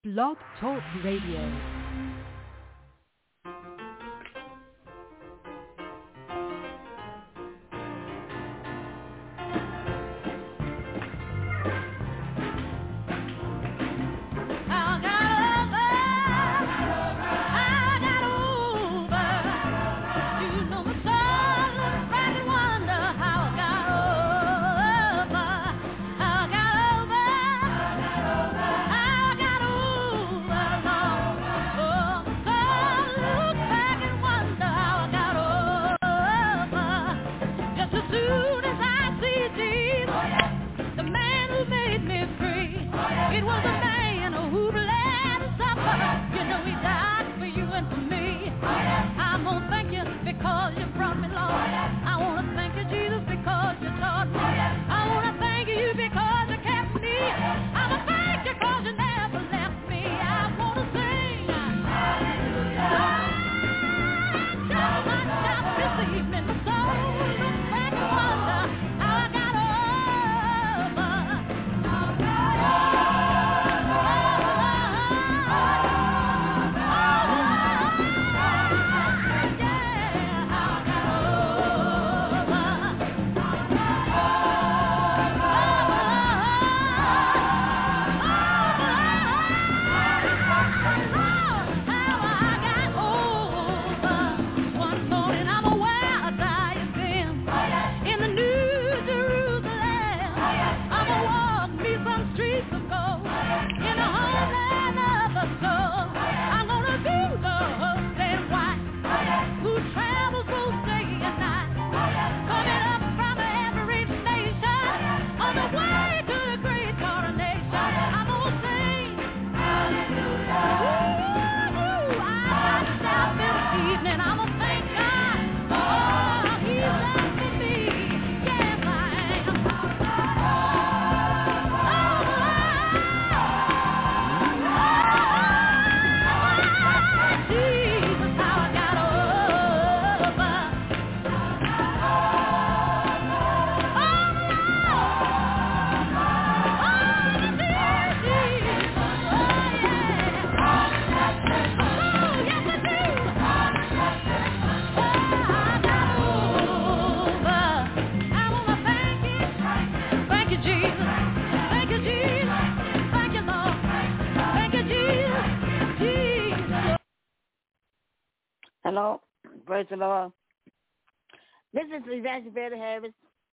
Blog Talk Radio. Hello, praise the Lord. This is Evangelist Betty Harris,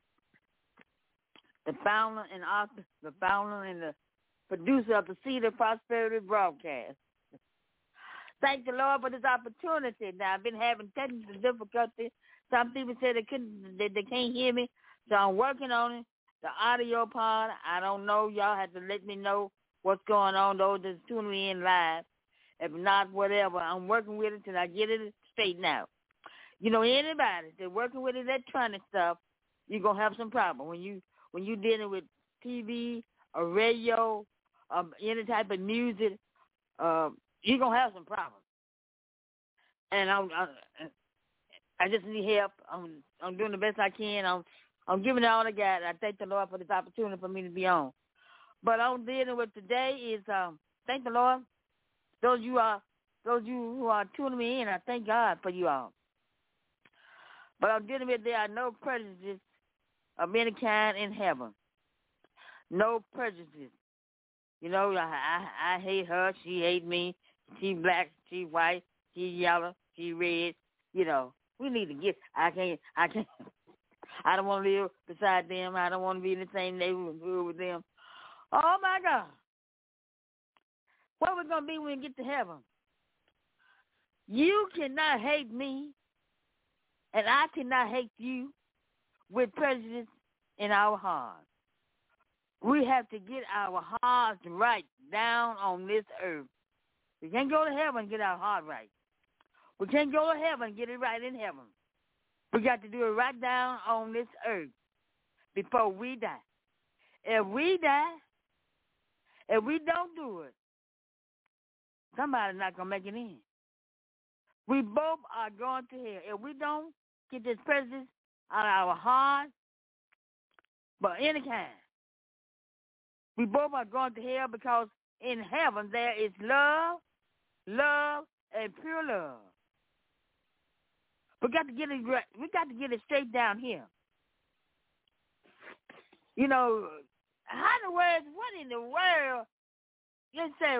the founder and author, the founder and the producer of the Seed of Prosperity broadcast. Thank the Lord for this opportunity. Now, I've been having technical difficulty. Some people say they can't hear me, so I'm working on it. The audio part, I don't know. Y'all have to let me know what's going on, those that's tuning me in live. If not, whatever, I'm working with it till I get it straightened out. You know, anybody that's working with electronic stuff, you're going to have some problem. When you dealing with TV or radio, any type of music, you're going to have some problems. And I just need help. I'm doing the best I can. I'm giving it all I got. I thank the Lord for this opportunity for me to be on. But I'm dealing with today is, thank the Lord. Those of you who are tuning me in, I thank God for you all. But I'm dealing with there are no prejudices of any kind in heaven. No prejudices. You know, I hate her, she hate me. She black, she white, she yellow, she red. You know, we need to get. I can't. I don't want to live beside them. I don't want to be in the same neighborhood with them. Oh my God. What we're going to be when we get to heaven? You cannot hate me, and I cannot hate you with prejudice in our hearts. We have to get our hearts right down on this earth. We can't go to heaven and get our heart right. We can't go to heaven and get it right in heaven. We got to do it right down on this earth before we die. If we die, if we don't do it, somebody's not going to make it in. We both are going to hell. If we don't get this prejudice out of our heart, but any kind, we both are going to hell because in heaven there is love, love, and pure love. We got to get it straight down here. You know, what in the world? Let's say,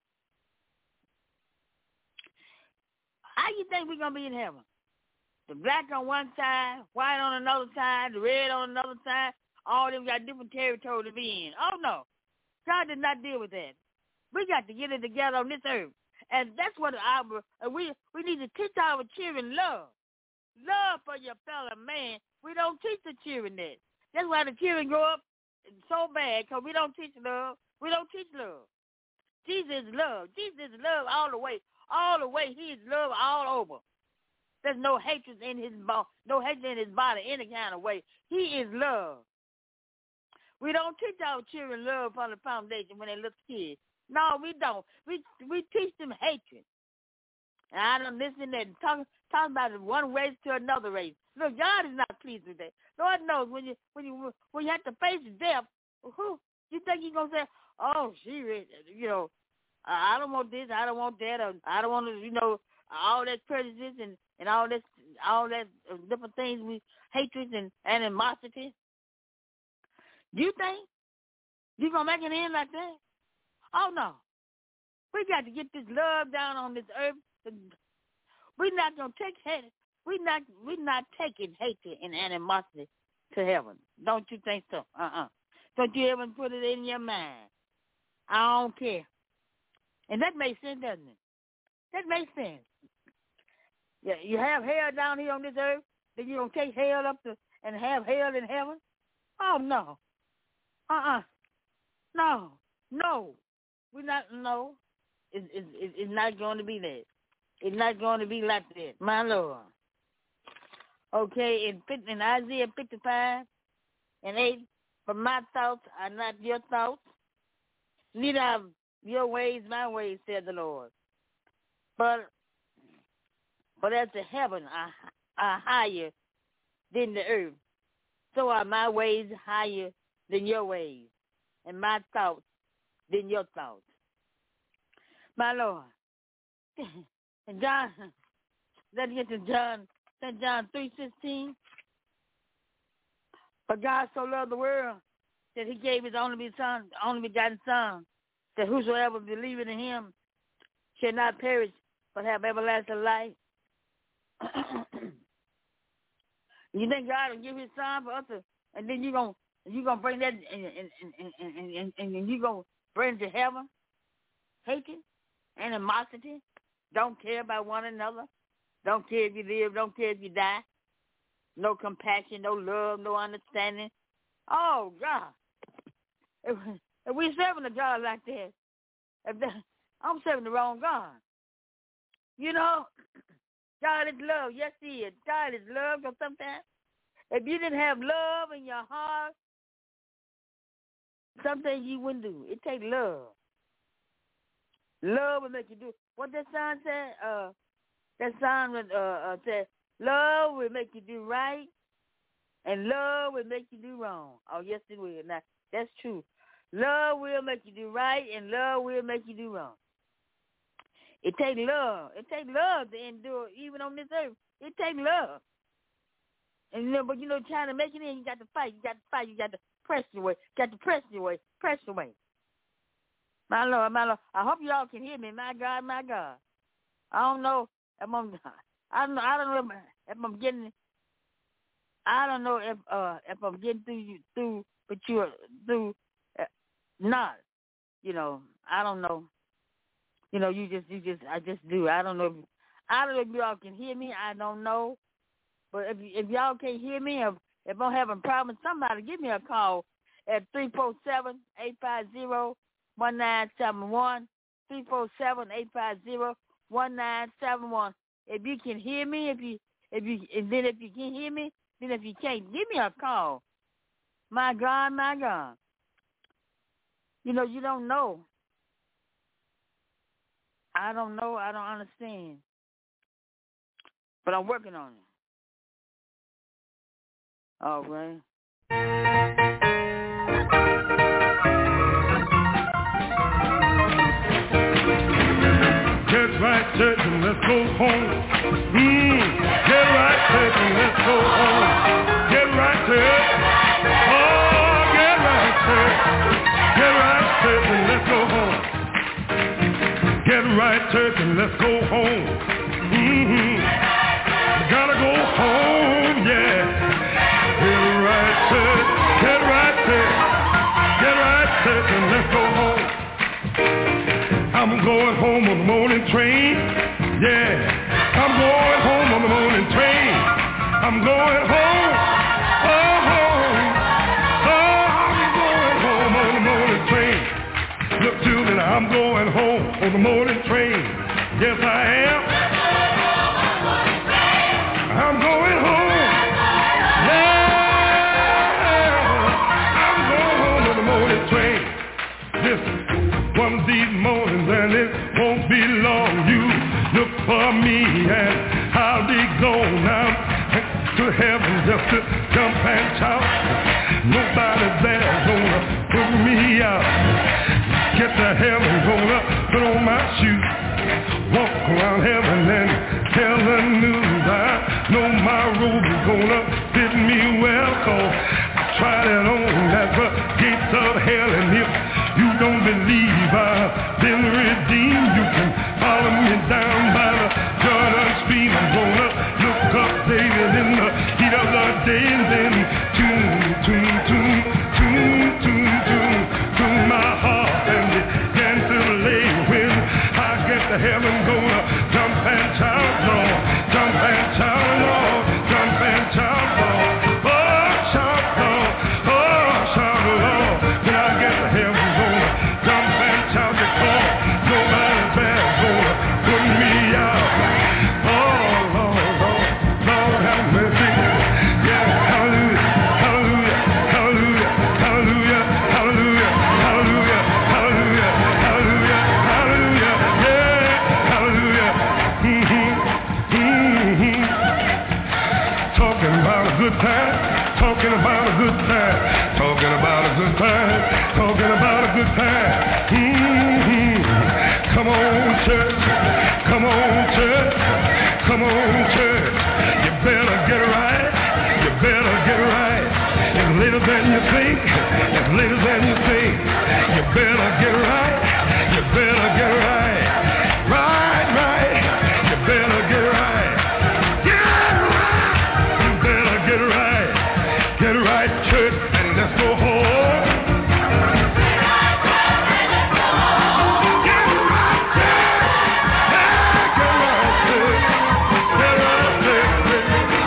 how you think we're going to be in heaven? The black on one side, white on another side, the red on another side, all of them got different territory to be in. Oh, no. God did not deal with that. We got to get it together on this earth. And that's what we need to teach our children love. Love for your fellow man. We don't teach the children that. That's why the children grow up so bad, because we don't teach love. We don't teach love. Jesus is love. Jesus is love all the way. All the way. He is love all over. There's no hatred in his body any kind of way. He is love. We don't teach our children love from the foundation when they little kids. No, we don't. We teach them hatred. And I don't listen and talk about it one race to another race. Look, God is not pleased with that. Lord knows when you have to face death, who you think you're gonna say, oh, I don't want this, I don't want that, or I don't want to, all that prejudice and all that different things with hatred and animosity. Do you think you're gonna make it in like that? Oh no. We got to get this love down on this earth. We're not gonna take hate. We're not taking hatred and animosity to heaven. Don't you think so? Don't you ever put it in your mind? I don't care. And that makes sense, doesn't it? That makes sense. Yeah, you have hell down here on this earth, then you don't take hell up to and have hell in heaven? Oh no. No. We're not. No. It's not going to be that. It's not going to be like that, my Lord. Okay, in Isaiah 55 and 8, for my thoughts are not your thoughts, neither are your ways my ways, said the Lord. But as the heaven are higher than the earth, so are my ways higher than your ways, and my thoughts than your thoughts. My Lord. And John, let's get to John 3:16. For God so loved the world that he gave his only begotten Son, that whosoever believeth in him shall not perish, but have everlasting life. You think God will give his Son for us and then you're gonna bring that and you're gonna bring it to heaven? Hatred, animosity, don't care about one another, don't care if you live, don't care if you die, no compassion, no love, no understanding. Oh God, if we're serving a God like that, I'm serving the wrong God. God is love. Yes, he is. God is love. Because sometimes, if you didn't have love in your heart, something you wouldn't do. It takes love. Love will make you do what that song said. That song said, "Love will make you do right, and love will make you do wrong." Oh, yes, it will. Now that's true. Love will make you do right, and love will make you do wrong. It takes love. It takes love to endure, even on this earth. It takes love. And but trying to make it in, you got to fight. You got to fight. You got to press your way. You got to press your way. Press your way. My Lord, my Lord. I hope y'all can hear me. My God, my God. I don't know if I don't know if I'm getting. I don't know if I'm getting through, but you're through. Not. I don't know. I just do. I don't know if y'all can hear me. I don't know. But if y'all can't hear me, if I'm having problems, somebody give me a call at 347-850-1971, 347-850-1971. If you can hear me, if you can hear me, then if you can't, give me a call. My God, my God. You don't know. I don't know. I don't understand. But I'm working on it. All right. let's go home. Get right, church, and let's go home. Get right, church. Oh, get right, church. Get right, church, and let's go home. Get right, church, and let's go home. Gotta go home, yeah. Get right, church. Get right, church. Get right, church, and let's go home. I'm going home on the morning train. Yeah, I'm going home on the morning train. I'm going home. Oh, home. Oh, I'm going home on the morning train. Look, children, I'm going home on the morning train. Yes, I am. I'm going home. Yeah, I'm going home on the morning train. Listen, one of these mornings and it won't be long. You look for me and I'll be gone out to heaven just to jump and shout. Nobody there's gonna put me out. Get to heaven, gonna put on my shoes, walk around heaven and tell the news. I know my robe is gonna fit me well, cause I tried it on at the gates of hell. And if you don't believe I've been redeemed, you can follow me down by the Jordan stream. I'm gonna look up David in the heat of the day, and then tune my heart and begin to lay. When I get to heaven, gonna jump and shout, Lord, jump and shout, Lord, jump and shout, Lord, oh, shout, Lord, oh, shout, Lord. When I get to heaven, gonna jump and shout, because nobody's there gonna put me out. Oh, Lord, Lord, Lord, have mercy. Yeah, hallelujah, hallelujah, hallelujah, hallelujah, hallelujah, hallelujah, hallelujah, hallelujah, hallelujah, yeah, hallelujah. Talking about a good time, talking about a good time, talking about a good time, talking about a good time. Come on, church, come on, church, come on, church. You better get right, you better get right. It's later than you think, it's later than you think. You better get right, you better get right. Right, right, you better get right. Get right, you better get right. Get right, church, and let's go home. Get right, church. Yeah, get right, church. Get right, church.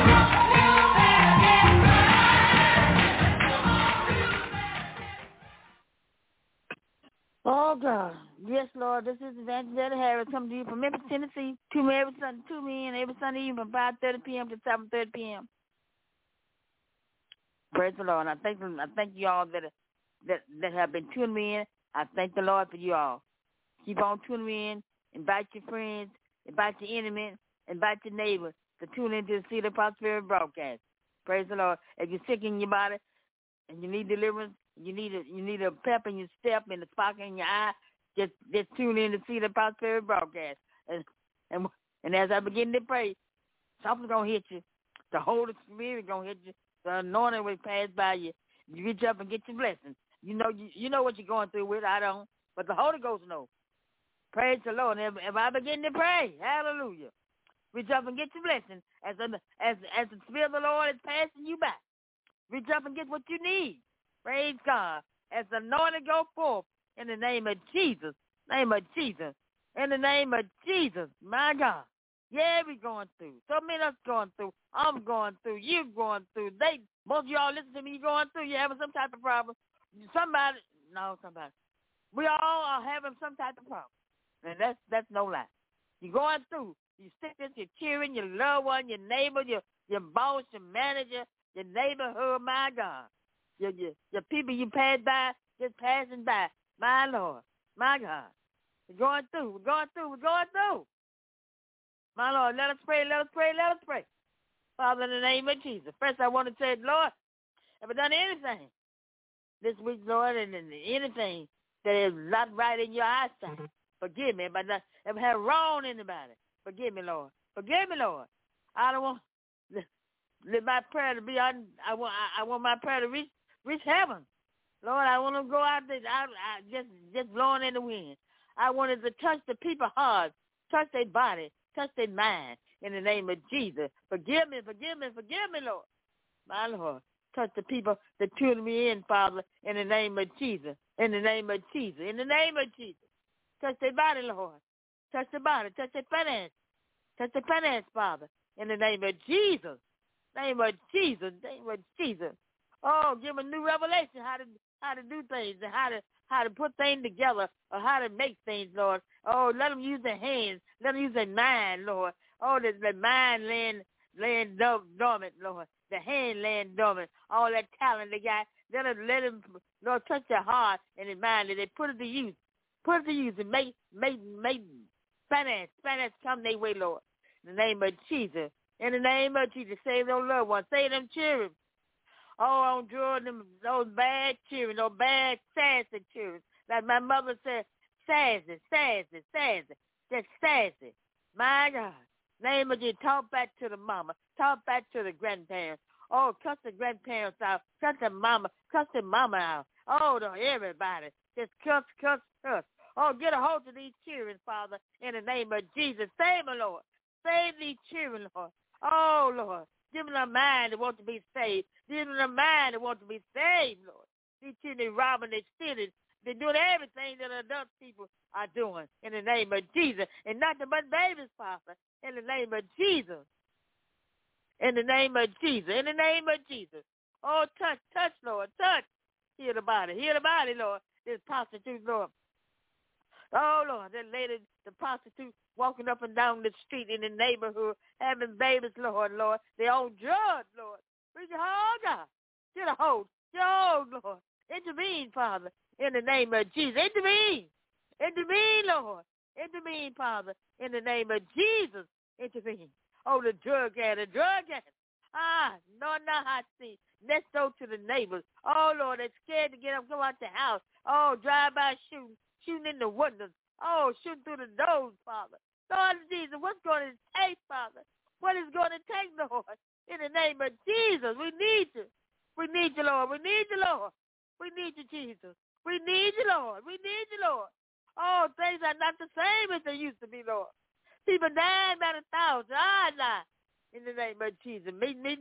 Oh, God. Yes, Lord. This is Evangelist Harris coming to you from Memphis, Tennessee. Tune me every Sunday evening from 5:30 p.m. to 7:30 p.m. Praise the Lord. I thank you all that have been tuning me in. I thank the Lord for you all. Keep on tuning me in. Invite your friends. Invite your enemy. Invite your neighbors to tune into the Seed of Prosperity broadcast. Praise the Lord. If you're sick in your body and you need deliverance, you need a pep in your step and a spark in your eye, just tune in to Seed of Prosperity broadcast. And as I begin to pray, something's gonna hit you. The Holy Spirit gonna hit you. The anointing will pass by you. You reach up and get your blessing. You know what you're going through with. I don't, but the Holy Ghost knows. Praise the Lord. And if I begin to pray, hallelujah, reach up and get your blessing as the Spirit of the Lord is passing you by. Reach up and get what you need. Praise God. As the anointing go forth in the name of Jesus. Name of Jesus. In the name of Jesus. My God. Yeah, we're going through. So many of us going through. I'm going through. You're going through. Most of y'all listen to me, you're going through. You're having some type of problem. Somebody. We all are having some type of problem. And that's no lie. You're going through. You sickness, you're cheering, your loved one, your neighbor, your boss, your manager, your neighborhood, my God. Your people you pass by, just passing by. My Lord. My God. We're going through. My Lord, let us pray. Father, in the name of Jesus. First, I want to say, Lord, have I done anything this week, Lord, and anything that is not right in your eyesight? Forgive me if I have wronged anybody. Forgive me, Lord. Forgive me, Lord. I don't want let my prayer to be on. I want my prayer to reach heaven. Lord, I want to go out there, just blowing in the wind. I wanted to touch the people's hearts, touch their body, touch their mind. In the name of Jesus, forgive me, Lord. My Lord, touch the people that tune me in, Father. In the name of Jesus. In the name of Jesus. In the name of Jesus. Touch their body, Lord. Touch the body. Touch their finance. Touch the finance, Father. In the name of Jesus. Name of Jesus. Name of Jesus. Oh, give them a new revelation how to do things and how to put things together or how to make things, Lord. Oh, let them use their hands. Let them use their mind, Lord. Oh, the mind laying dormant, Lord. The hand laying dormant. All that talent they got. Let them, Lord, touch their heart and their mind and they put it to use. Put it to use and make finance come their way, Lord. In the name of Jesus. In the name of Jesus, save those loved ones. Save them children. Oh, I don't draw them, those bad children, those bad, sassy children. Like my mother said, sassy. Just sassy. My God. Name of Jesus, talk back to the mama. Talk back to the grandparents. Oh, cuss the grandparents out. Cuss the mama out. Oh, to everybody. Just cuss. Oh, get a hold of these children, Father, in the name of Jesus. Save them, Lord. Save these children, Lord. Oh, Lord. Give them a mind that wants to be saved. Give them a mind that wants to be saved, Lord. These children robbing their cities. They're doing everything that adult people are doing in the name of Jesus. And nothing but babies, Father, in the name of Jesus. In the name of Jesus. In the name of Jesus. Oh, touch, Lord. Touch. Heal the body, Lord. This prostitute, Lord. Oh, Lord, that lady, the prostitute, walking up and down the street in the neighborhood, having babies, Lord. They on drugs, Lord. Reach your hold, God. Get a hold, Lord. Intervene, Father, in the name of Jesus. Intervene, Lord. Intervene, Father, in the name of Jesus. Intervene. Oh, the drug addict. No, I see. Let's go to the neighbors. Oh, Lord, they're scared to get up, go out the house. Oh, drive-by shooting in the windows. Oh, shooting through the doors, Father. Lord Jesus, what's going to take, Father? What is going to take, Lord? In the name of Jesus, we need you. We need you, Lord. We need you, Lord. We need you, Jesus. We need you, Lord. We need you, Lord. Oh, things are not the same as they used to be, Lord. People dying by the thousands. Nah. In the name of Jesus. Meet the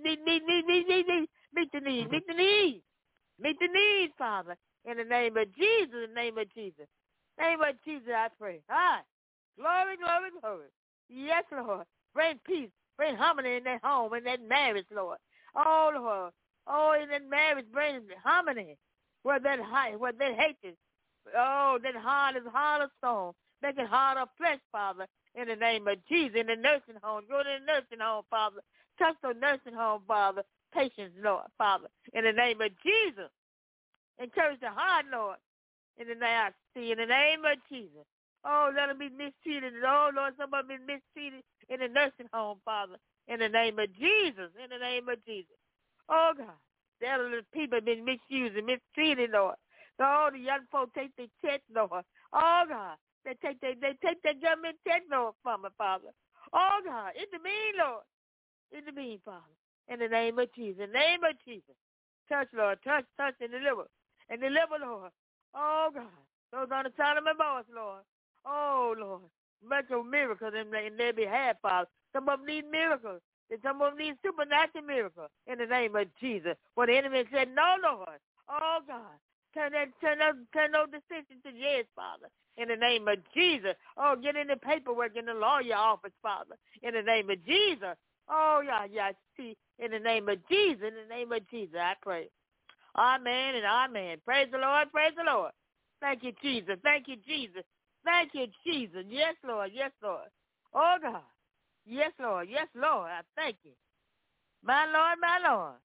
needs, Father. In the name of Jesus, in the name of Jesus. Name of Jesus, I pray. Glory. Yes, Lord. Bring peace. Bring harmony in that home, in that marriage, Lord. Oh, Lord. Oh, in that marriage, bring harmony. Where that hatred. Oh, that heart is hard of stone. Make it hard of flesh, Father. In the name of Jesus. In the nursing home. Go to the nursing home, Father. Touch the nursing home, Father. Patience, Lord, Father. In the name of Jesus. Encourage the heart, Lord. In the name of Jesus. Oh, let them be mistreated. Oh, Lord, somebody be mistreated in the nursing home, Father. In the name of Jesus. In the name of Jesus. Oh, God. The elderly people have been misused and mistreated, Lord. Oh, the young folks take their check, Lord. Oh, God. They take their government check, Lord, from me, Father. Oh, God. Intervene, Lord. Intervene, Father. In the name of Jesus. In the name of Jesus. Touch, Lord. Touch, and deliver. And deliver, Lord. Oh, God. Those on the side of my voice, Lord. Oh, Lord. Make a miracle in their behalf, Father. Some of them need miracles. And some of them need supernatural miracles. In the name of Jesus. When the enemy said, no, Lord. Oh, God. Turn those decisions to yes, Father. In the name of Jesus. Oh, get in the paperwork in the lawyer office, Father. In the name of Jesus. Oh, yeah. See, in the name of Jesus. In the name of Jesus, I pray. Amen and amen. Praise the Lord. Praise the Lord. Thank you, Jesus. Thank you, Jesus. Thank you, Jesus. Yes, Lord. Yes, Lord. Oh, God. Yes, Lord. Yes, Lord. I thank you. My Lord, my Lord.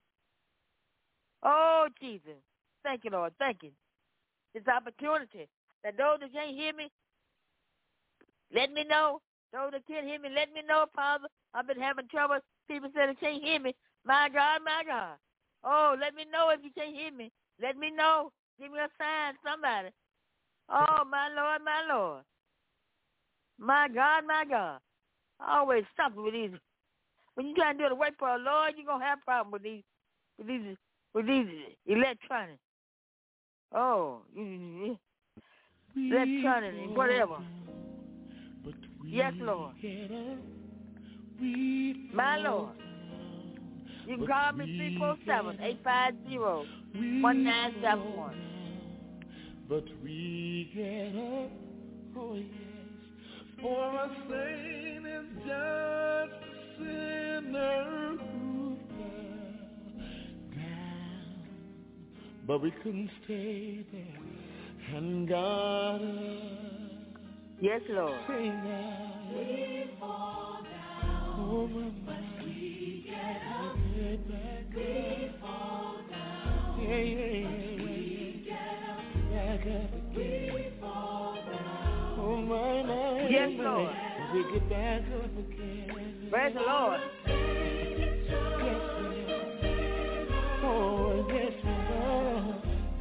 Oh, Jesus. Thank you, Lord. Thank you. This opportunity. That those that can't hear me, let me know. Those that can't hear me, let me know, Father. I've been having trouble. People say they can't hear me. My God, my God. Oh, let me know if you can't hear me. Let me know. Give me a sign, somebody. Oh, my Lord, my Lord. My God, my God. Always something with these. When you try to do the work for the Lord, you're gonna have problems with these electronics. Oh, electronics and whatever. Yes, Lord. My Lord. You can call me 347-850-1971. But we get up, oh yes, for a saint is just a sinner who fell down. But we couldn't stay there, and God yes, Lord. Say now, we fall down, oh, but we get up, we fall down, yeah, yeah, yeah. Back up again. We fall down. Oh my, yes, Lord. We get back up again. Praise the Lord. Yes, oh, yes, Lord.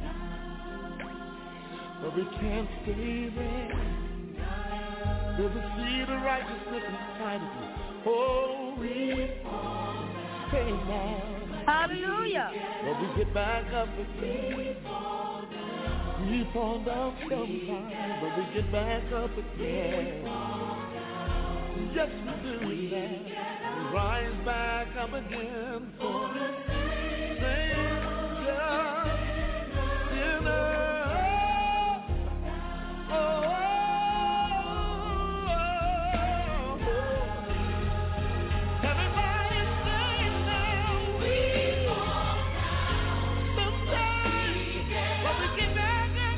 But we can't stay there. There's a seed of righteousness inside of you. Oh, we fall down. Stay now. Hallelujah. But we get back up again. We fall down sometimes, but we get back up again. Yes, we do that. We rise back up again for the Savior, sinner. Oh, everybody say now, we fall down sometimes, but we get back.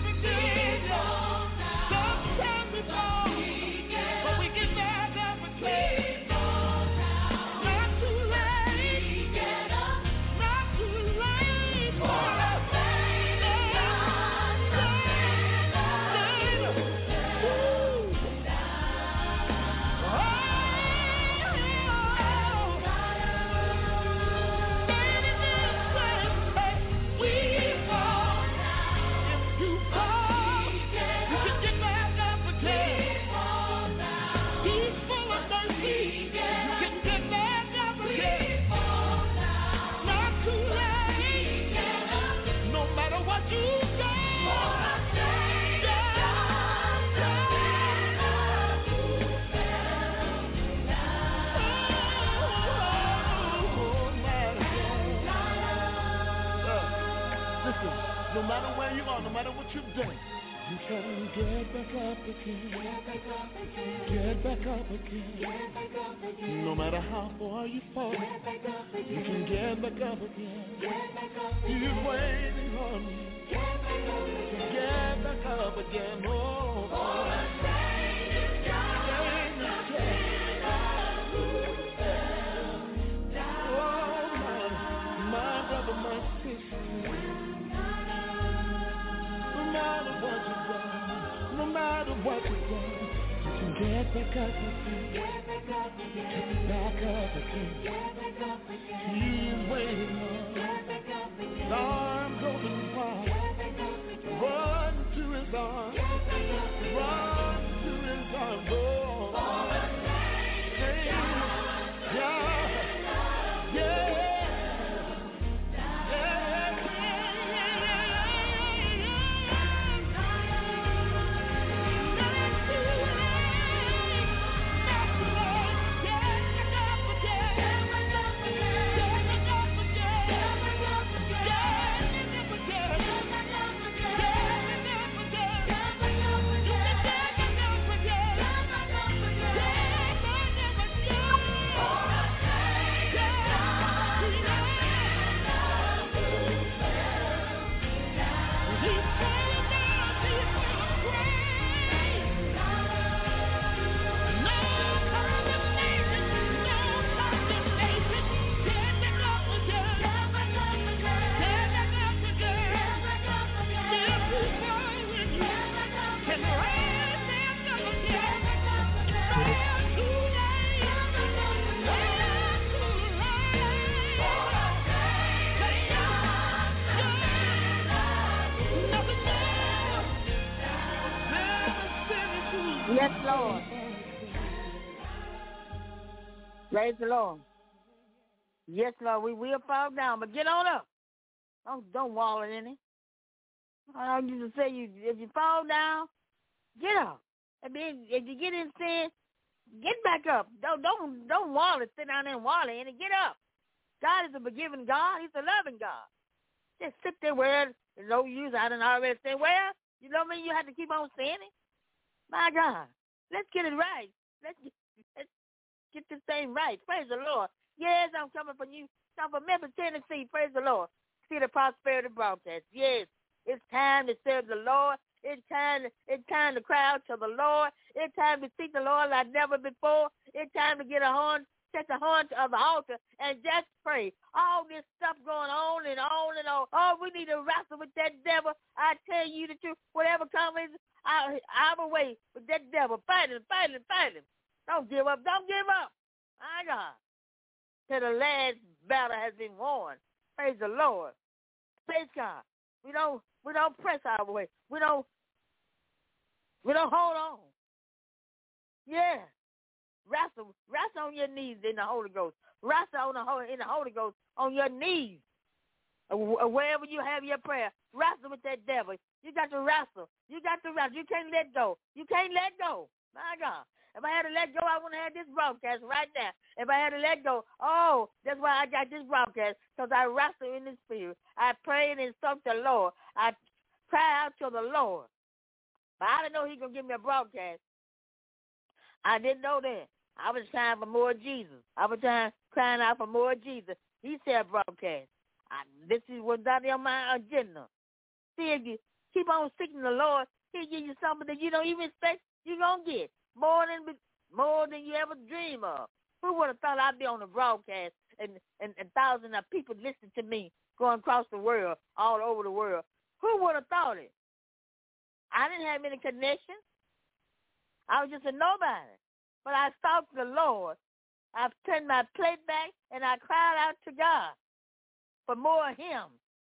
No matter where you are, no matter what you've done, you can get back up again. Get back up again. No matter how far you fall, you can get back up again. He's waiting on you. Get back up again. Oh, my brother, my sister. No matter what you've done, you can get back up again. Get back up again. He's waiting on you. His arms open wide. Run to his arms. Run to his arms. Oh, Praise the Lord. Yes, Lord, we will fall down, but get on up. Don't wallow in it. I used to say, if you fall down, get up. If you get in sin, get back up. Don't wallow, sit down there and wallow in it. Get up. God is a forgiving God. He's a loving God. Just sit there where there's no use. I done already said, well, you know what I mean? You have to keep on sinning. My God, let's get it right. Let's get this thing right. Praise the Lord. Yes, I'm coming from you. I'm from Memphis, Tennessee. Praise the Lord. See the Prosperity Broadcast. Yes, it's time to serve the Lord. It's time to cry out to the Lord. It's time to seek the Lord like never before. It's time to get a horn, set the horn of the altar, and just pray. All this stuff going on and on and on. Oh, we need to wrestle with that devil. I tell you the truth. Whatever comes our way with that devil. Fight him. Don't give up. My God. Till the last battle has been won. Praise the Lord. Praise God. We don't press our way. We don't hold on. Yeah. Wrestle on your knees in the Holy Ghost. Wrestle in the Holy Ghost on your knees. Wherever you have your prayer, wrestle with that devil. You got to wrestle. You can't let go. My God. If I had to let go, I wouldn't have this broadcast right now. If I had to let go, that's why I got this broadcast, because I wrestle in the spirit. I pray and insult the Lord. I cry out to the Lord. But I didn't know he going to give me a broadcast. I didn't know that. I was crying for more Jesus. I was crying out for more Jesus. He said broadcast. This was not on my agenda. See, if you keep on seeking the Lord, he'll give you something that you don't even expect you're going to get. More than you ever dream of. Who would have thought I'd be on the broadcast and thousands of people listening to me going across the world, all over the world? Who would have thought it? I didn't have any connection. I was just a nobody. But I sought the Lord. I've turned my plate back and I cried out to God for more of him.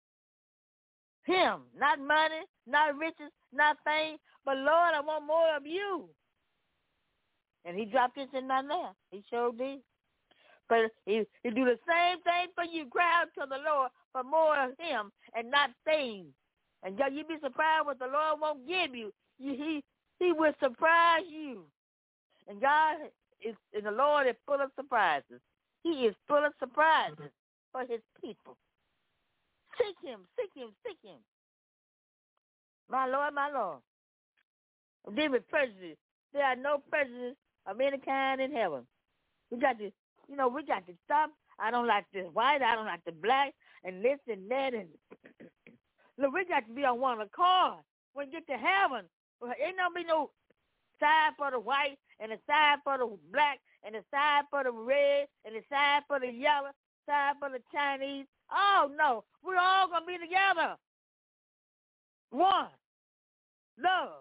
Him, not money, not riches, not fame, but Lord, I want more of you. And he dropped this in my lap. He sure did. But he do the same thing for you. Cry out to the Lord for more of him and not things. And you'd be surprised what the Lord won't give you. He will surprise you. And and the Lord is full of surprises. He is full of surprises for his people. Seek him. My Lord. Deal with prejudice. There are no prejudice of any kind in heaven. We got to stop. I don't like the white. I don't like the black, and this and that. And look, we got to be on one accord when we get to heaven. Ain't no be no side for the white and a side for the black and a side for the red and a side for the yellow, side for the Chinese. Oh, no. We're all going to be together. One. Love.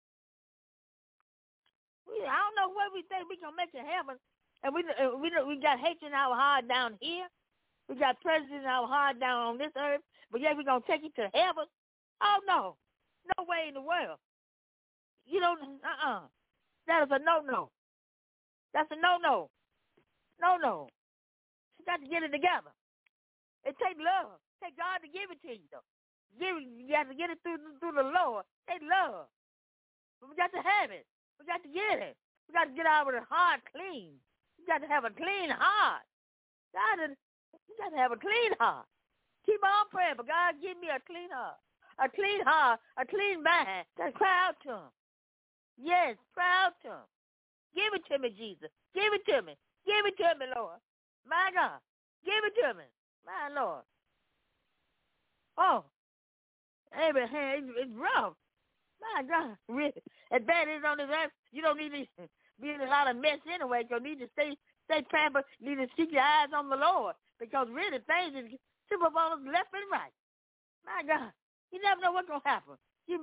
I don't know what we think we can make it heaven, and we got hatred in our heart down here. We got prejudice in our heart down on this earth, but yet we're going to take it to heaven. Oh, no. No way in the world. You don't, That is a no-no. That's a no-no. No-no. You got to get it together. It takes love. It takes God to give it to you, though. You have to get it through the Lord. Take love. But we got to have it. We got to get it. We got to get our heart clean. We got to have a clean heart. We got to have a clean heart. Keep on praying, but God, give me a clean heart. A clean heart, a clean mind. Just cry out to him. Yes, cry out to him. Give it to me, Jesus. Give it to me. Give it to me, Lord. My God. Give it to me. My Lord. Oh, Abraham, it's rough. My God, really. As bad as on this earth, you don't need to be in a lot of mess anyway. You need to stay pampered. You need to keep your eyes on the Lord. Because really, things is super on us left and right. My God, you never know what's going to happen. You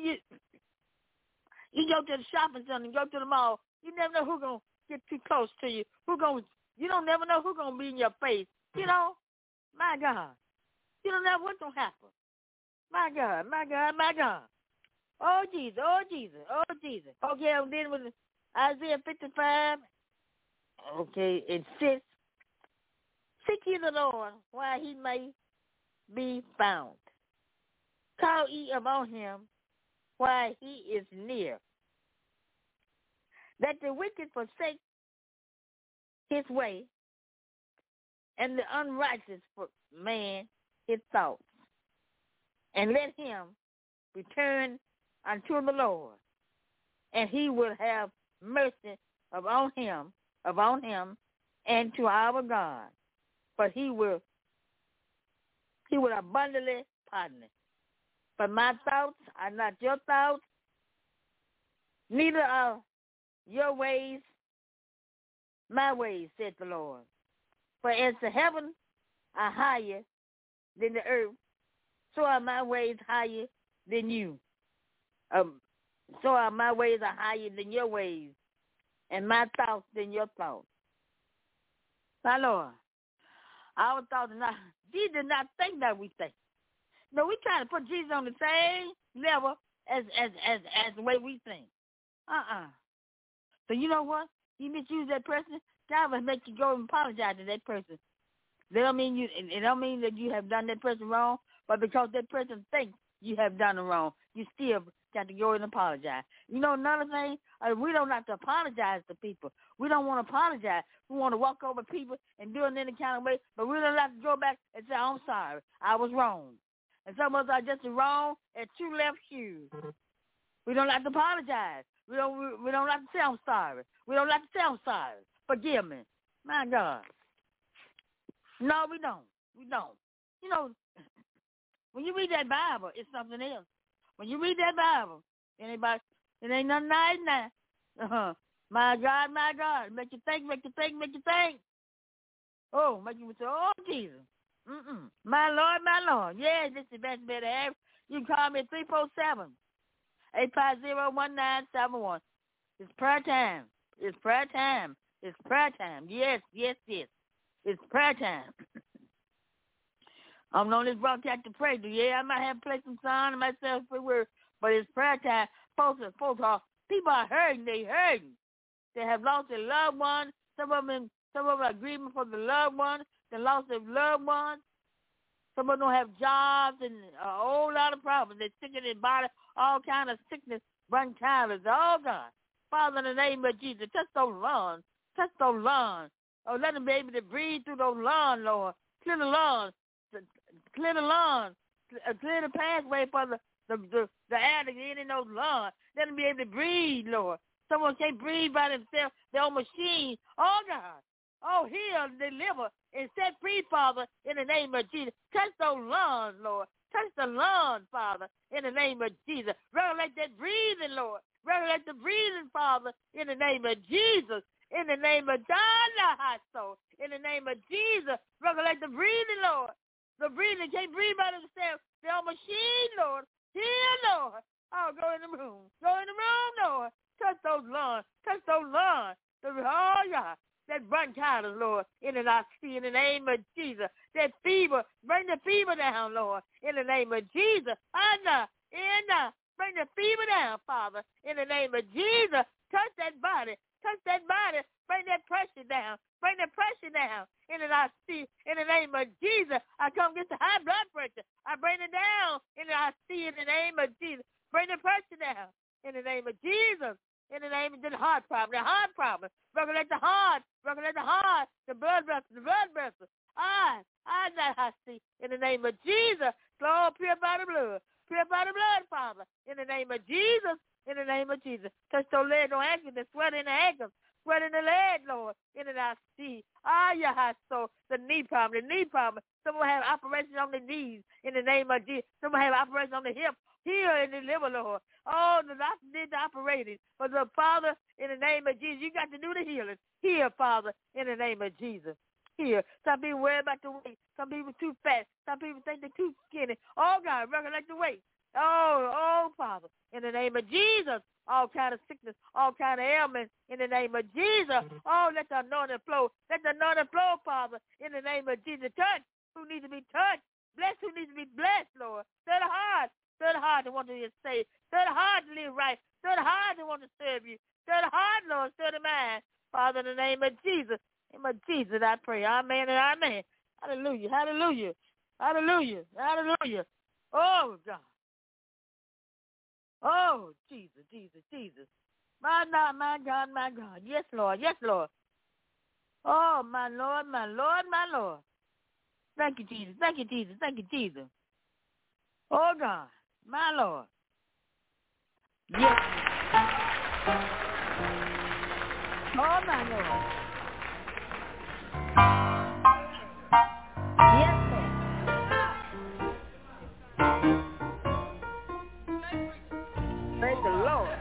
go to the shopping center and go to the mall. You never know who's going to get too close to you. You don't never know who's going to be in your face. You know? My God. You don't know what's going to happen. My God, my God, my God. Oh, Jesus, oh, Jesus, oh, Jesus. Okay, I'm dealing with Isaiah 55 Okay, it says, seek ye the Lord while he may be found. Call ye upon him while he is near. That the wicked forsake his way, and the unrighteous man his thoughts. And let him return unto the Lord, and he will have mercy upon him, and to our God. But he will abundantly pardon it. But my thoughts are not your thoughts, neither are your ways my ways, said the Lord. For as the heavens are higher than the earth, so are my ways higher than you. So are my ways are higher than your ways, and my thoughts than your thoughts. My Lord, our thoughts are not, Jesus did not think that we think. No, we trying to put Jesus on the same level as the way we think. So you know what? You misuse that person, God will make you go and apologize to that person. It don't mean that you have done that person wrong, but because that person thinks you have done it wrong, you still got to go and apologize. You know another thing? We don't have to apologize to people. We don't want to apologize. We want to walk over people and do it in any kind of way, but we don't have to go back and say, I'm sorry, I was wrong. And some of us are just as wrong as two left shoes. We don't have to apologize. We don't have to say I'm sorry. We don't have to say I'm sorry. Forgive me. My God. No, we don't. We don't. You know, when you read that Bible, it's something else. When you read that Bible, anybody, it ain't nothing nice now. My God, my God. Make you think, make you think, make you think. Oh, make you say, oh, Jesus. My Lord, my Lord. Yeah, this is the best better have. You can call me at 347-850-1971. It's prayer time. It's prayer time. It's prayer time. Yes, yes, yes. It's prayer time. I'm on this broadcast to pray. Yeah, I might have to play some song and myself for word, but it's prayer time. People are hurting. They hurting. They have lost their loved ones. Some of them are grieving for the loved ones. They lost their loved ones. Some of them don't have jobs and a whole lot of problems. They're sick in their body, all kind of sickness, bronchitis. Oh, God. Father, in the name of Jesus, touch those lungs. Touch those lungs. Oh, let them be able to breathe through those lungs, Lord. Clear the lungs. Clear the lungs. Clear the pathway for the air to get in those lungs. Let them be able to breathe, Lord. Someone can't breathe by themselves. They're on machine. Oh, God. Oh, heal, deliver, and set free, Father, in the name of Jesus. Touch those lungs, Lord. Touch the lungs, Father, in the name of Jesus. Regulate that breathing, Lord. Regulate the breathing, Father, in the name of Jesus. In the name of God, in the name of Jesus. Regulate the breathing, Lord. The breathing can't breathe by themselves. They're on machine, Lord. Heal, Lord. Oh, go in the room. Go in the room, Lord. Touch those lungs. Touch those lungs. Oh, God. That bronchitis, Lord, in the name of Jesus. That fever, bring the fever down, Lord, in the name of Jesus. Bring the fever down, Father, in the name of Jesus. Touch that body. Touch that body. Bring that pressure down. Bring the pressure down in the name of Jesus. I come against the high blood pressure. I bring it down in the name of Jesus. Bring the pressure down in the name of Jesus. In the name of the heart problem. Regulate the heart. The blood vessel. In the name of Jesus. Lord, purify the blood. Purify the blood, Father. In the name of Jesus. In the name of Jesus. Touch those legs, don't ankle, the sweat in the ankles. Sweat in the leg, Lord. In the the knee problem. Someone have operation on the knees. In the name of Jesus. Someone have operation on the hip. Heal and deliver, Lord. Oh, the doctor did the operating. But the Father, in the name of Jesus, you got to do the healing. Heal, Father, in the name of Jesus. Heal. Some people worry about the weight. Some people too fat. Some people think they're too skinny. Oh, God, regulate the weight. Oh, Father, in the name of Jesus. All kind of sickness, all kind of ailments, in the name of Jesus. Oh, let the anointing flow. Let the anointing flow, Father, in the name of Jesus. Touch who needs to be touched. Bless who needs to be blessed, Lord. Stir the heart. Stir the heart to want to be saved. Stir the heart to live right. Stir the heart to want to serve you. Stir the heart, Lord. Stir the mind. Father, in the name of Jesus. In the name of Jesus, I pray. Amen and amen. Hallelujah. Hallelujah. Hallelujah. Hallelujah. Oh, God. Oh, Jesus, Jesus, Jesus. My God, my God, my God. Yes, Lord. Yes, Lord. Oh, my Lord, my Lord, my Lord. Thank you, Jesus. Thank you, Jesus. Thank you, Jesus. Oh, God. My Lord. Yes. Oh, my Lord. Yes, Lord. Praise the Lord.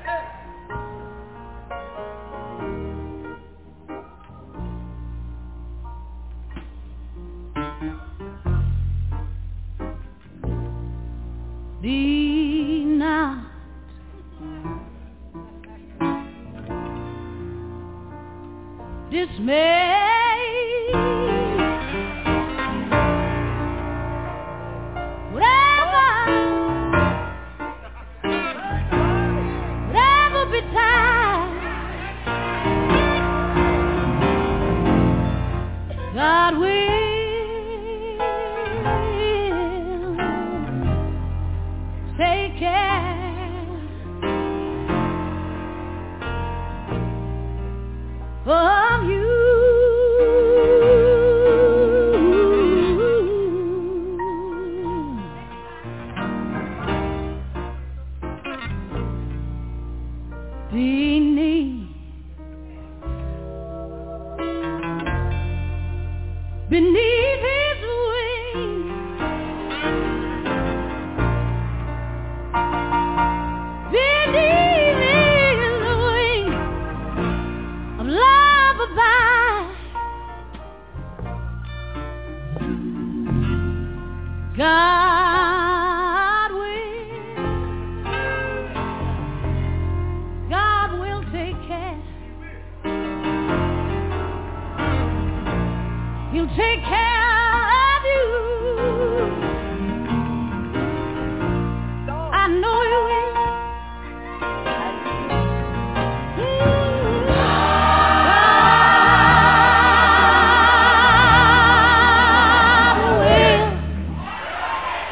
Be not dismayed. Whatever betide, God will take care of you. Beneath his wings, beneath his wings of love abide. God will take care. He'll take care of you. I know He will. God will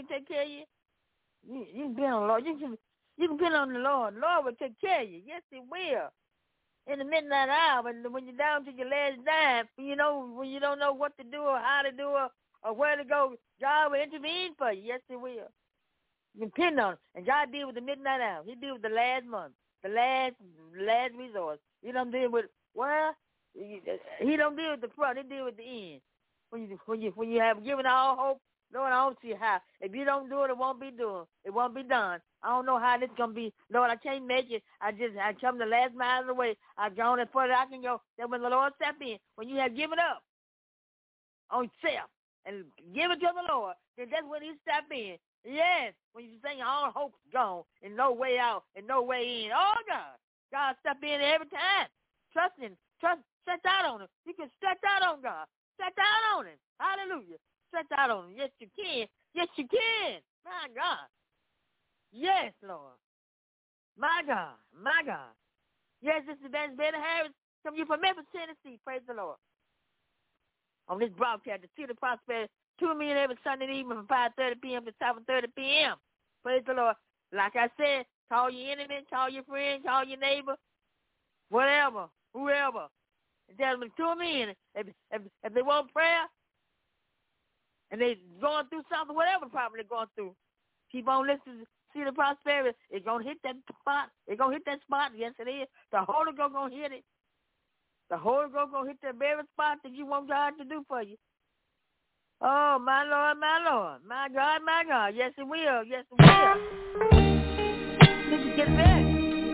will take care of you. You can depend on the Lord. You can depend on the Lord. The Lord will take care of you. Yes, He will. In the midnight hour, when you're down to your last dime, when you don't know what to do or how to do or where to go, God will intervene for you. Yes, He will. You depend on it. And God deal with the midnight hour. He deal with the last month, the last resource. He don't deal with He don't deal with the front. He deal with the end. When you have given all hope, Lord, I don't see how. If you don't do it, it won't be done. It won't be done. I don't know how this gonna be. Lord, I can't make it. I come the last mile of the way. I've gone as far as I can go. Then when the Lord step in, when you have given up on yourself and give it to the Lord, then that's when He step in. Yes, when you think all hope's gone and no way out and no way in. Oh God step in every time. Trust, stretch out on Him. You can stretch out on God. Stretch out on Him. Hallelujah. Stretch out on Him. Yes, you can. Yes, you can. My God. Yes, Lord. My God. My God. Yes, this is Evangelist Betty Harris coming you from Memphis, Tennessee. Praise the Lord. On this broadcast, the City of Prosperity, tune me in every Sunday evening from 5:30 p.m. to 7:30 p.m. Praise the Lord. Like I said, call your enemy, call your friend, call your neighbor, whatever, whoever. And tell them to tune me in. If they want prayer and they're going through something, whatever problem they're going through, keep on listening to City of Prosperity. It's going to hit that spot. It's going to hit that spot. Yes, it is. The Holy Ghost going to hit it. The Holy Ghost going to hit that very spot that you want God to do for you. Oh, my Lord, my Lord. My God, my God. Yes, it will. Yes, it will. Let's get back.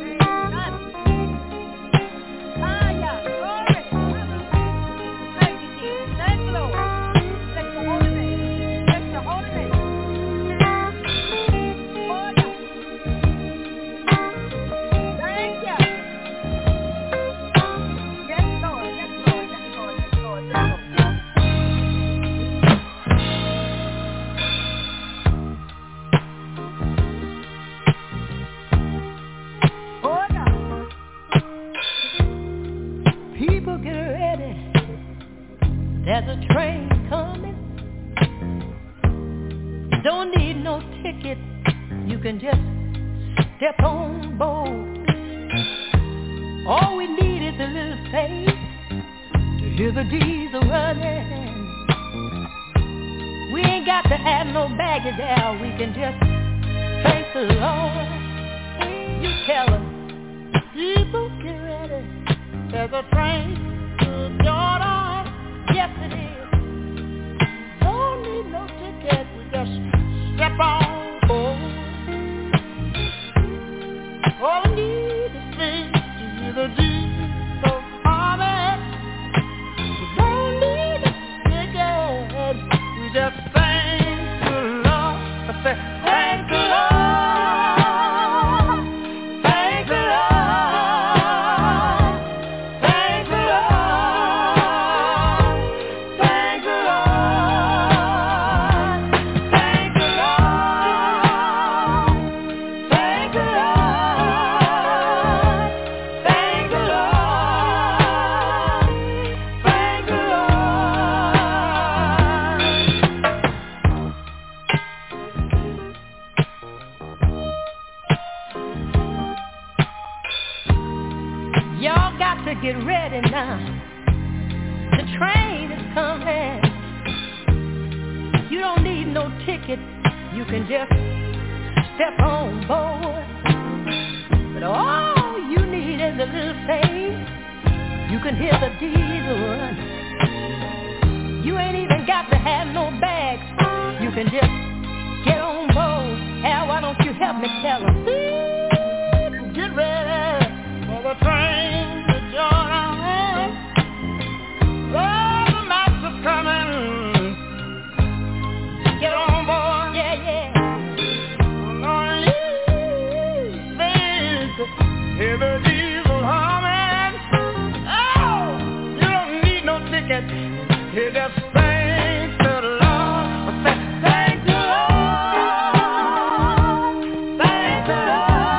There's a train coming. Don't need no ticket. You can just step on board. All we need is a little faith to hear the diesel running. We ain't got to have no baggage there. We can just thank the Lord. You tell them, people get ready. There's a train to Jordan. Yes, it is. Don't need no ticket. We just step on board. All we need is faith to hear the diesel coming. We don't need a ticket. We just thank the Lord. I say, thank the Lord. Get ready now. The train is coming. You don't need no ticket. You can just step on board. But all you need is a little faith. You can hear the diesel run. You ain't even got to have no bags. You can just get on board. Hal, why don't you help me tell them? Get ready for the train. Hear the diesel humming. Oh, you don't need no ticket. You just thank the Lord. Thank the Lord. Thank the Lord.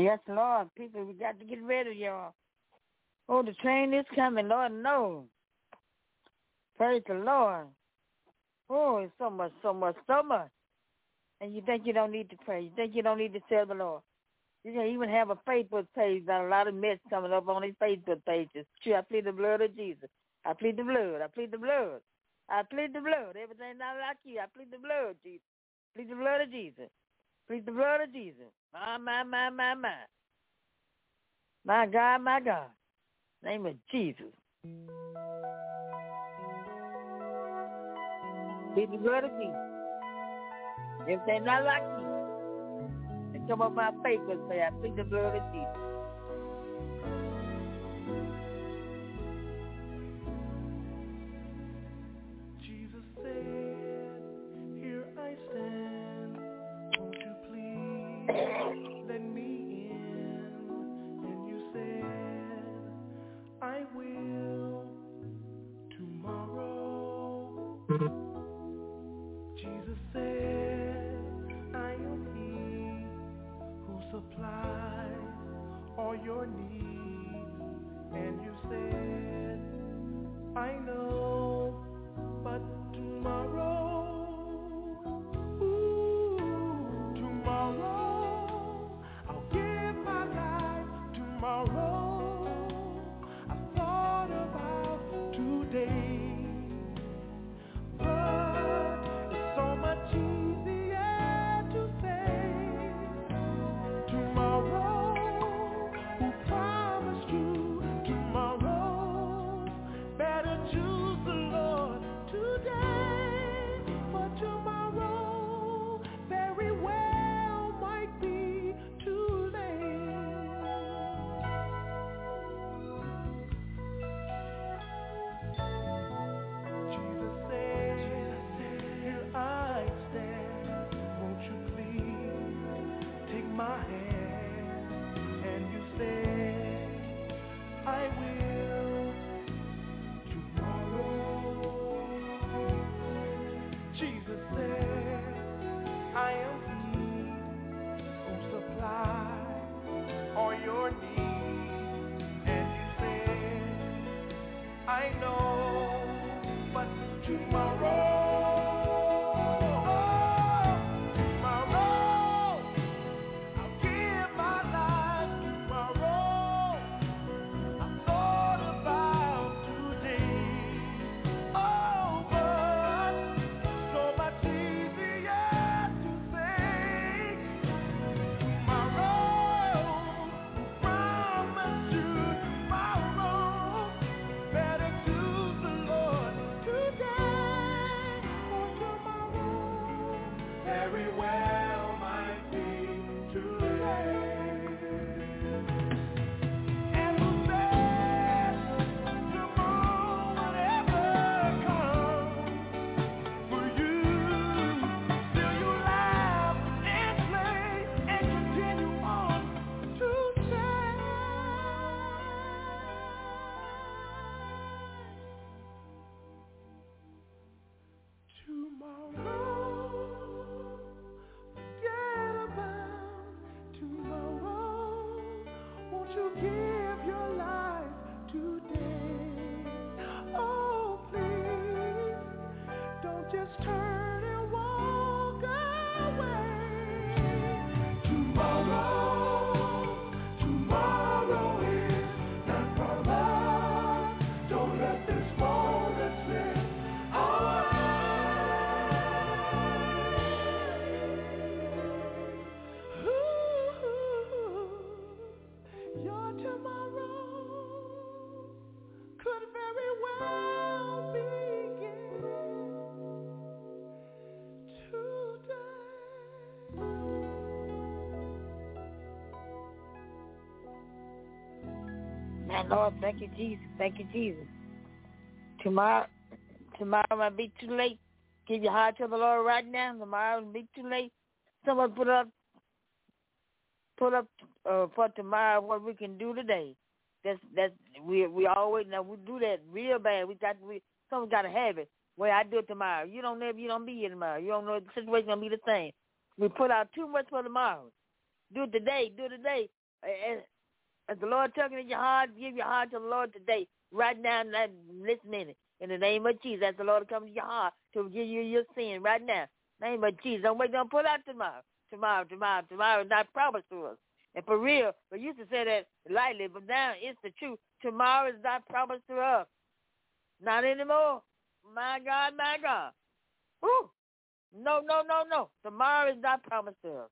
Yes, Lord. People, we got to get ready, y'all. Oh, the train is coming, Lord, no. Praise the Lord. Oh, it's so much. And you think you don't need to pray. You think you don't need to tell the Lord. You can even have a Facebook page. Got a lot of mess coming up on these Facebook pages. Sure, I plead the blood of Jesus. I plead the blood. I plead the blood. I plead the blood. Everything not like you. I plead the blood, Jesus. Plead the blood of Jesus. Plead the blood of Jesus. My. My God, my God. Name of Jesus. Plead the blood of Jesus. Everything not like you. And come up my faith and say, I plead the blood of Jesus. Jesus said, here I stand, won't you please let me in? And you said, I will tomorrow. Jesus said, I am he who supplies all your needs. And you said, I know, but tomorrow, tomorrow, I'll give my life tomorrow. I thought about today, but it's so much easier to say tomorrow. Who promised you tomorrow? Better choose the Lord today, for tomorrow very well might be too late. Jesus said, here I stand, won't you please take my hand? And you said, I will tomorrow. Jesus said, I am he who supplies all your needs. And you said, I know, but tomorrow, I'll give my life tomorrow. I thought about today, oh, but so much easier to say tomorrow. Promise you tomorrow. Better choose the Lord today, for tomorrow very well might be too late. And who said tomorrow will ever come for you? Still you laugh and play and continue on to say tomorrow. Forget about tomorrow. Won't you give your life today? Oh, please, don't just turn and walk away. Tomorrow is not promised. Don't let this moment slip your tomorrow could very well begin today. My Lord, thank you, Jesus. Thank you, Jesus. Tomorrow might be too late. Give your heart to the Lord right now. Tomorrow will be too late. Someone put up for tomorrow what we can do today. That's we always now we do that real bad. Someone got to have it. Well, I do it tomorrow. You don't know if you don't be here tomorrow. You don't know if the situation gonna be the same. We put out too much for tomorrow. Do it today. As the Lord tugging in your heart, give your heart to the Lord today, right now, in this minute. In the name of Jesus, as the Lord comes to your heart to forgive you your sin right now. Name of Jesus. Don't wait, don't pull out tomorrow. Tomorrow is not promised to us. And for real, we used to say that lightly, but now it's the truth. Tomorrow is not promised to us. Not anymore. My God, my God. Woo. No. Tomorrow is not promised to us.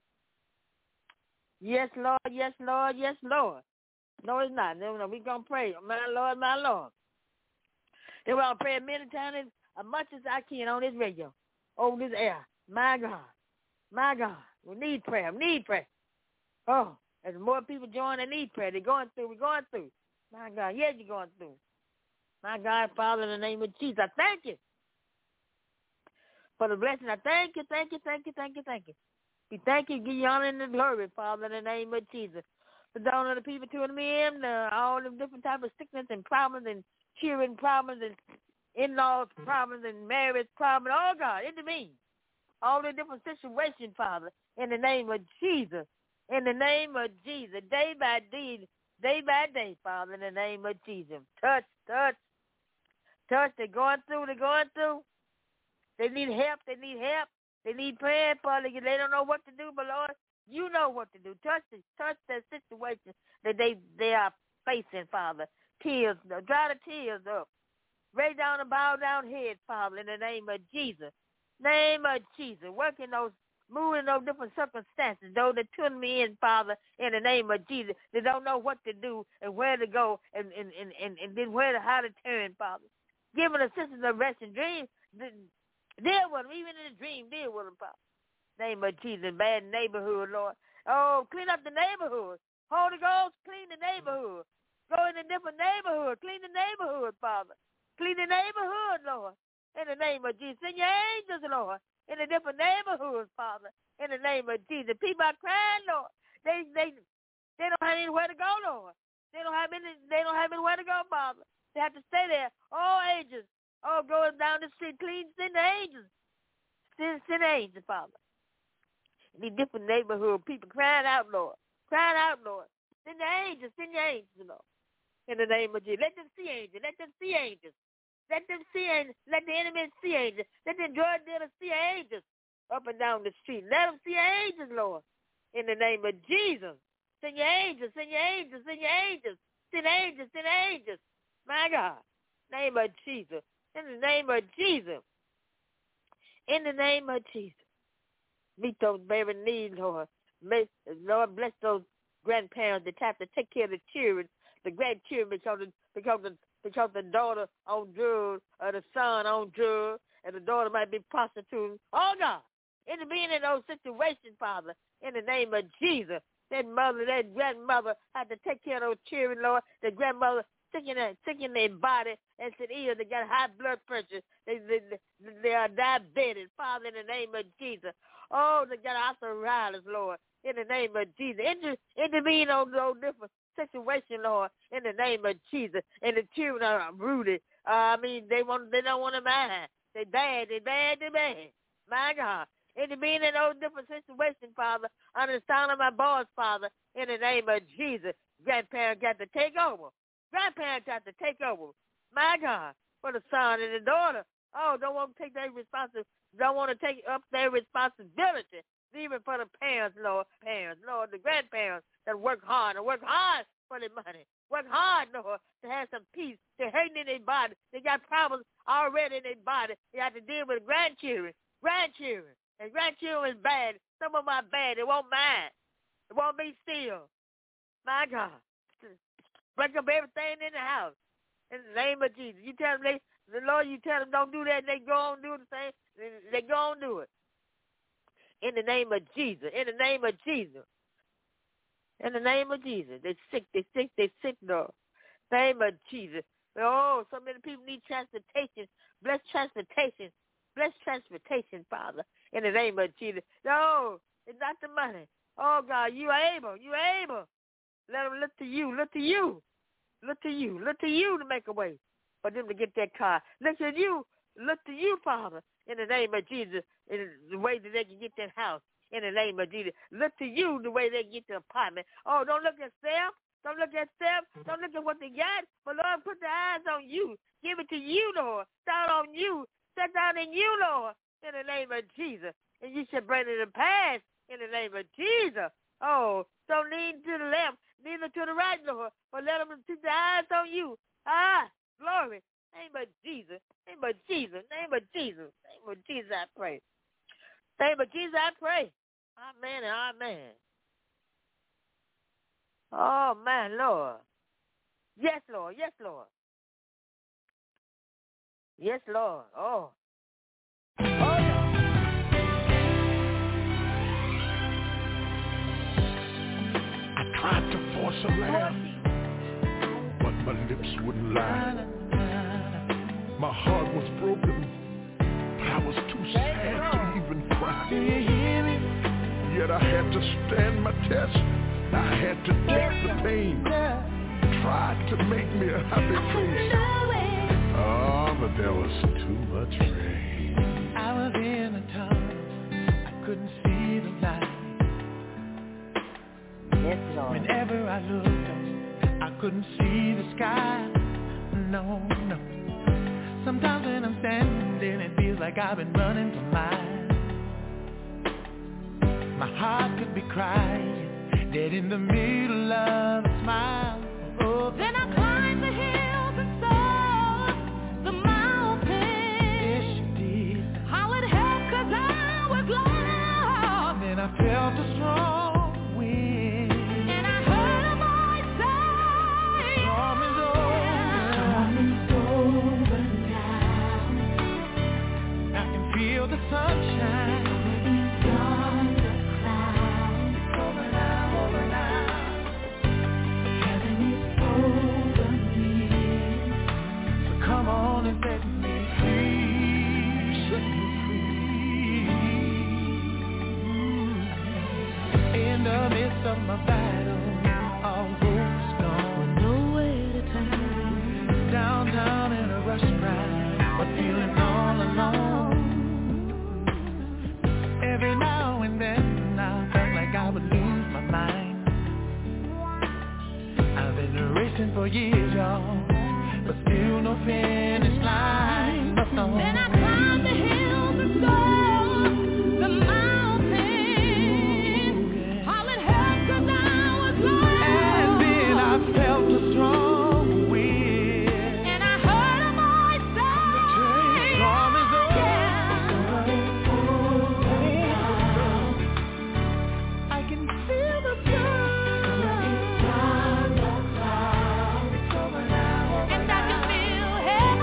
Yes, Lord, yes, Lord, yes, Lord. No, it's not. No, we're going to pray. My Lord, my Lord. Then we're going to pray many times, as much as I can on this radio, over this air. My God. My God. We need prayer. Oh, as more people join, they need prayer. We're going through. My God, yes, you're going through. My God, Father, in the name of Jesus, I thank you for the blessing. I thank you. We thank you, give you honor and the glory, Father, in the name of Jesus. For down on the people to them in, all the different types of sickness and problems and cheering problems and in-laws problems and marriage problems. Oh, God, intervene. All the different situations, Father, in the name of Jesus. In the name of Jesus, day by day, Father, in the name of Jesus. Touch. They're going through. They need help. They need prayer, Father. They don't know what to do, but Lord, you know what to do. Touch that situation that they are facing, Father. Tears, dry the tears up. Raise down and bow down head, Father, in the name of Jesus. Working those, moving those different circumstances. Those that tune me in, Father, in the name of Jesus. They don't know what to do and where to go and then how to turn, Father. Giving assistance of rest and dreams. Deal with them, even in a dream. Deal with them, Father. Name of Jesus, bad neighborhood, Lord. Oh, clean up the neighborhood. Holy Ghost, clean the neighborhood. Go in a different neighborhood. Clean the neighborhood, Father. Clean the neighborhood, Lord. In the name of Jesus. Send your angels, Lord. In the different neighborhoods, Father. In the name of Jesus. People are crying, Lord. They don't have anywhere to go, Lord. They don't have anywhere to go, Father. They have to stay there. All angels. Oh, going down the street, send the angels. Send the angels, Father. In these different neighborhood, people crying out, Lord. Send the angels, Lord. In the name of Jesus. Let them see angels. Let them see angels. Let the enemies see angels. Let the drug dealers see angels up and down the street. Let them see angels, Lord. In the name of Jesus. Send your angels. Send angels. My God. Name of Jesus. In the name of Jesus. Meet those very needs, Lord. Lord, bless those grandparents that have to take care of the children, the grandchildren, because the daughter on drugs or the son on drugs and the daughter might be prostituting. Oh, God. Intervene in those situations, Father, in the name of Jesus. That grandmother had to take care of those children, Lord. The grandmother sick in their body and said, they got high blood pressure. They are diabetic, Father, in the name of Jesus. Oh, they got arthritis, Lord, in the name of Jesus. Intervene on those different situations, Lord, in the name of Jesus. And the children are rooted. They don't want to mind. They bad. My God. Intervene in those different situations, Father. Under the sound of my voice, Father, in the name of Jesus. Grandparents got to take over. My God, for the son and the daughter. Oh, don't want to take their responsibility. Don't want to take up their responsibility. Even for the parents, Lord, the grandparents that work hard for their money. Work hard, Lord, to have some peace. They're hurting in their body. They got problems already in their body. They have to deal with grandchildren. And grandchildren is bad. Some of them are bad. They won't mind. They won't be still. My God. Break up everything in the house. In the name of Jesus. You tell them, the Lord, you tell them don't do that, and they go on do the same. They go on do it. In the name of Jesus. They're sick, Lord. Name of Jesus. Oh, so many people need transportation. Bless transportation, Father. In the name of Jesus. No, it's not the money. Oh, God, you are able. Let them look to you to make a way for them to get that car. Look to you, Father, in the name of Jesus, in the way that they can get that house. in the name of Jesus. Look to you the way they get the apartment. Oh, don't look at self. Don't look at self. Don't look at what they got. But, Lord, put the eyes on you. Give it to you, Lord. Start on you. Set down in you, Lord, in the name of Jesus. And you shall bring it to pass in the name of Jesus. Oh, don't lean to the left, neither to the right, Lord, but let them keep the eyes on you. Glory. Name of Jesus. Name of Jesus. Name of Jesus. Name of Jesus, I pray. Name of Jesus, I pray. Amen and amen. Oh, man, Lord. Yes, Lord. Yes, Lord. Yes, Lord. Oh. Oh, yeah. I tried to force a laugh, but my lips wouldn't lie. My heart was broken, but I was too sad to even cry. Yet I had to stand my test. I had to take the pain. Tried to make me a happy face. Oh, but there was too much rain. I was in a tunnel. I couldn't see the light. Yes, Lord. Whenever I looked up, I couldn't see the sky. No, no. Sometimes when I'm standing, it feels like I've been running for miles. My heart could be crying, dead in the middle of a smile. Oh, then I climbed the hills and saw the mountains. Yes, you did. How it helped 'cause I was lost. Then I felt a strong wind. And I heard a voice say, Storm is over. I can feel the sunshine. Come on and set me free, set me free. In the midst of my battle, all hope's gone, nowhere to turn. Downtown in a rush ride, but feeling all alone. Every now and then I felt like I would lose my mind. I've been racing for years, y'all, but still no finish line. then I climbed the hills and saw the mountains. All it helped 'cause I was lost. And then I felt a strong wind. And I heard a voice say, The storm is over. I can feel the sun. It's over now. and I can feel heaven.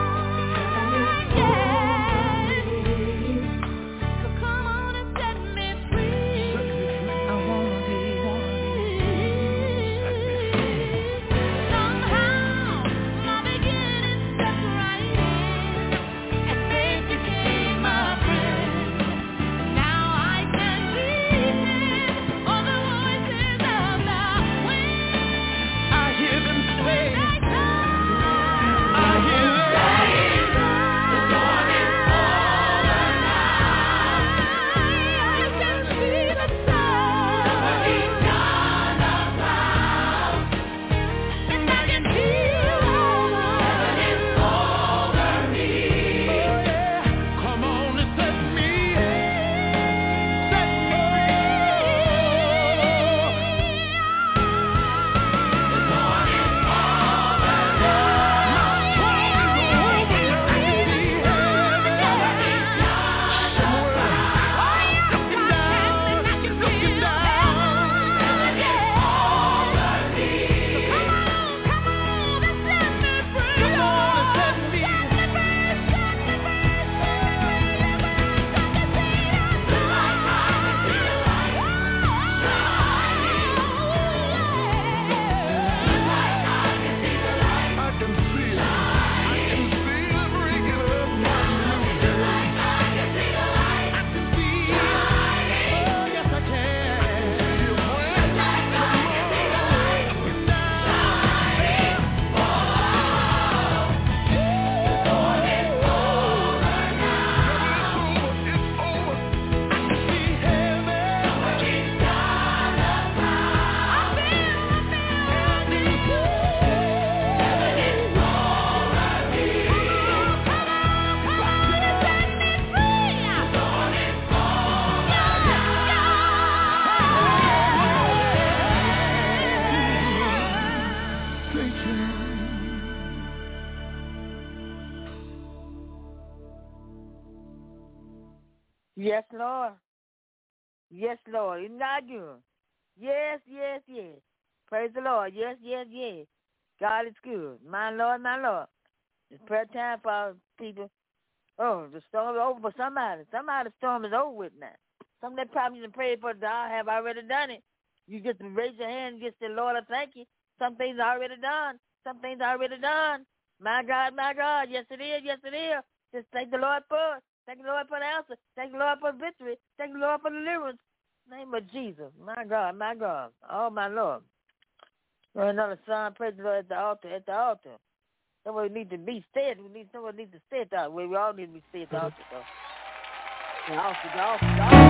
Yes, Lord. Yes, Lord. It's not good. Yes, yes, yes. Praise the Lord. Yes, yes, yes. God is good. My Lord, my Lord. It's prayer time for our people. Oh, the storm is over for somebody. Somebody's storm is over with now. Some of that problem you prayed for, I have already done it. You just raise your hand and just say, Lord, I thank you. Some things are already done. Some things are already done. My God, yes it is, yes it is. Just thank the Lord for it. Thank the Lord for the answer. Thank the Lord for victory. Thank the Lord for deliverance. In the name of Jesus. My God, my God. Oh, my Lord. Another song, praise the Lord at the altar, at the altar. Somebody needs to be said. Someone needs to say it that way. We all need to be said at the altar, though. The altar, the altar, the altar.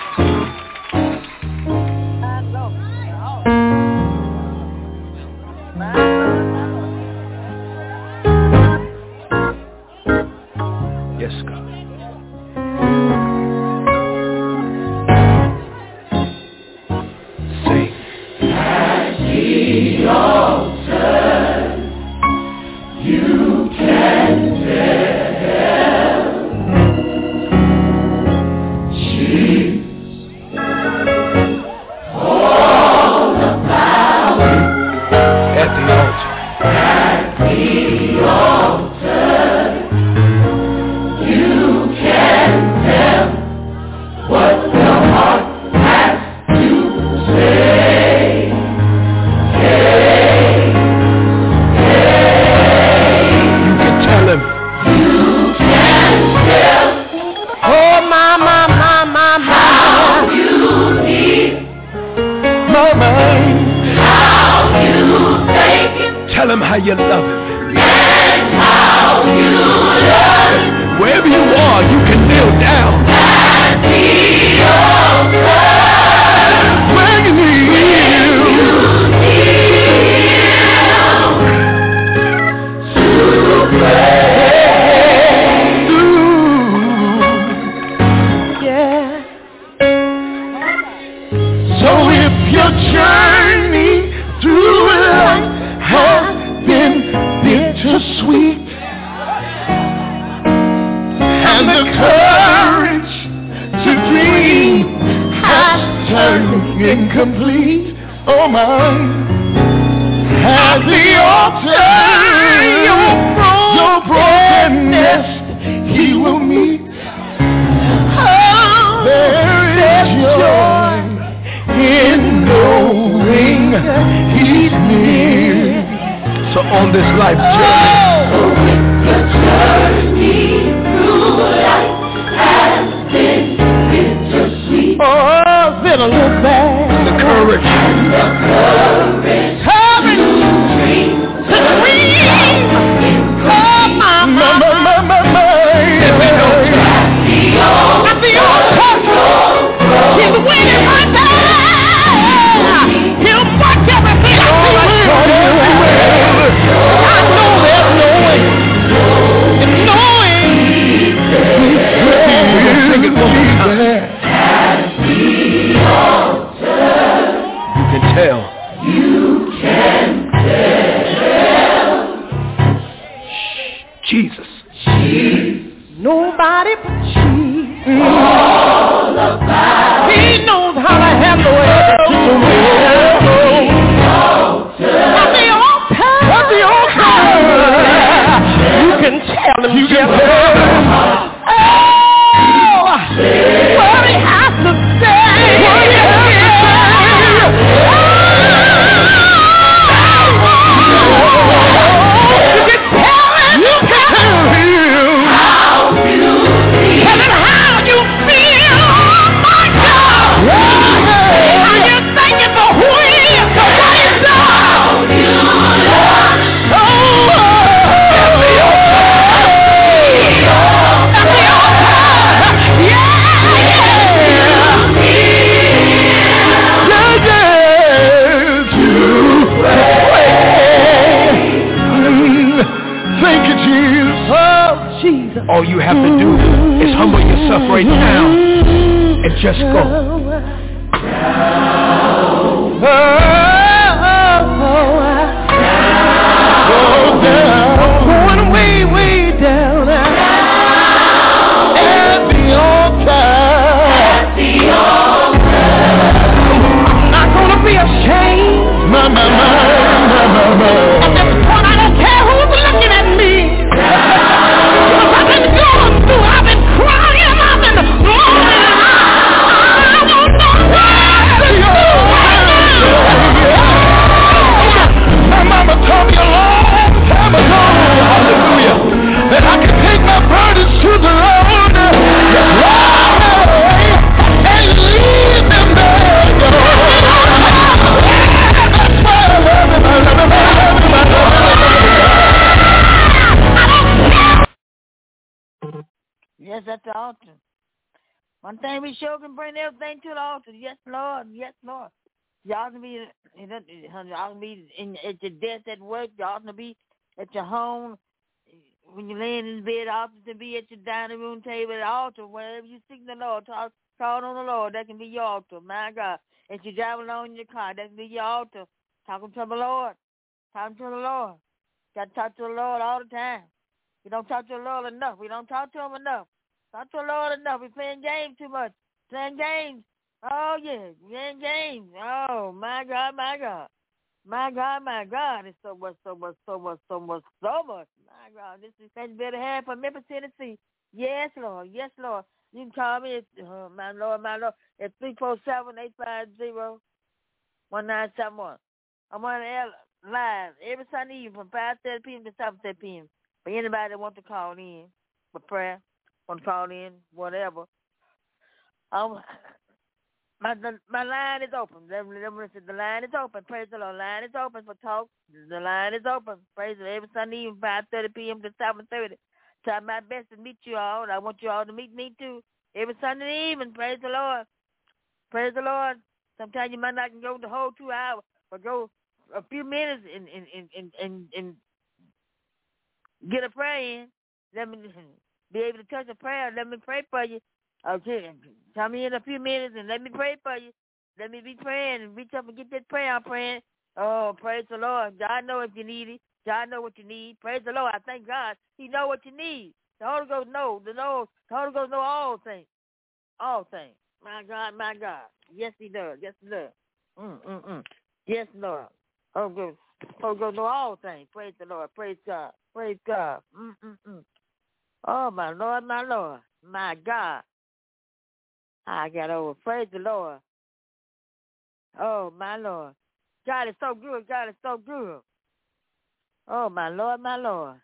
My Lord, the altar. My Lord, my Lord. Yes, God. Sing. At the altar, you can tell Jesus all about At the altar. At the altar, you can tell what the heart has to say. Tell him how you love him. And how you love him. Wherever you are, you can kneel down. At the altar. Where you kneel. To pray. Yeah. So if your journey through life has been bittersweet, and the courage to dream has turned incomplete, oh my, at the altar your brokenness he will meet. Oh, there is joy in knowing he's near. So on this life journey, the journey through life has been bittersweet. Oh, it's been a little bad. And the courage. To dream. Oh, my. At the altar. He's waiting right there. He'll watch everything. I know there's no way. And knowing. Sing it one more time. At the altar. You can tell. You can tell. Jesus. Nobody but Jesus. All about. He knows how to handle it. At the altar. At the altar. You can tell him. You can tell. Oh, what he has to say. What he has to You can tell him. You can tell him. How you feel. Tell him how you feel. Oh, my God. How you thanking for who he is. For what he's done. How you love. Thank you, Jesus. Oh, Jesus. All you have to do is humble yourself right now and just go. Going way, way down at the altar. One thing we sure can bring everything to the altar. Yes, Lord. Yes, Lord. Y'all can be, y'all can be at your desk at work. Y'all can be at your home. When you're laying in bed, often to be at your dining room table, at the altar, wherever you seek the Lord, call on the Lord. That can be your altar, my God. If you're driving along in your car, that can be your altar. Talking to the Lord. Talking to the Lord. Got to talk to the Lord all the time. We don't talk to the Lord enough. We don't talk to him enough. Talk to the Lord enough. We're playing games too much. Playing games. Oh, yeah. Playing games. Oh, my God, my God. My God, my God. It's so much, so much, so much, so much, so much. My God, this is such better half from Memphis, Tennessee. Yes, Lord. Yes, Lord. You can call me at, my Lord, at 347-850-1971. I'm on the air live every Sunday evening from 5:30 p.m. to 7:30 p.m. For anybody that wants to call in for prayer, want to call in, whatever. My line is open. The line is open. Praise the Lord. The line is open for talk. The line is open. Praise the Lord. Every Sunday evening, 5:30 p.m. to 7:30. Try my best to meet you all. I want you all to meet me too. Every Sunday evening. Praise the Lord. Praise the Lord. Sometimes you might not go the whole 2 hours, but go a few minutes and get a prayer in. Let me be able to touch a prayer. Let me pray for you. Okay, come in a few minutes and let me pray for you. Let me be praying and reach up and get that prayer I'm praying. Oh, praise the Lord. God knows if you need it. God knows what you need. Praise the Lord. I thank God. He knows what you need. The Holy Ghost knows. The Holy Ghost knows all things. All things. My God, my God. Yes, he does. Yes, he does. Yes, Lord. Holy Ghost knows all things. Praise the Lord. Praise God. Praise God. Oh, my Lord, my Lord. My God. I got over. Praise the Lord. Oh, my Lord. God is so good. God is so good. Oh, my Lord, my Lord.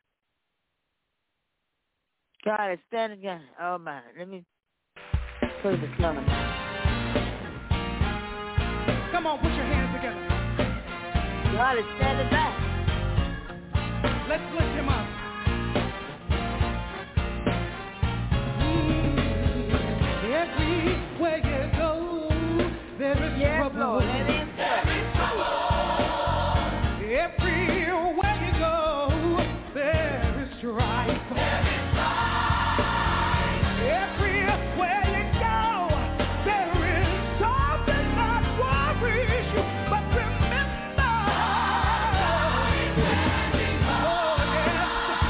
God is standing again. Oh, my. Let me put the song. Come on, put your hands together. God is standing back. Let's lift him up. Everywhere you go, there is trouble. Lord, there is trouble. Everywhere you go, there is strife. Everywhere you go, there is something that worries you. But remember, oh yes,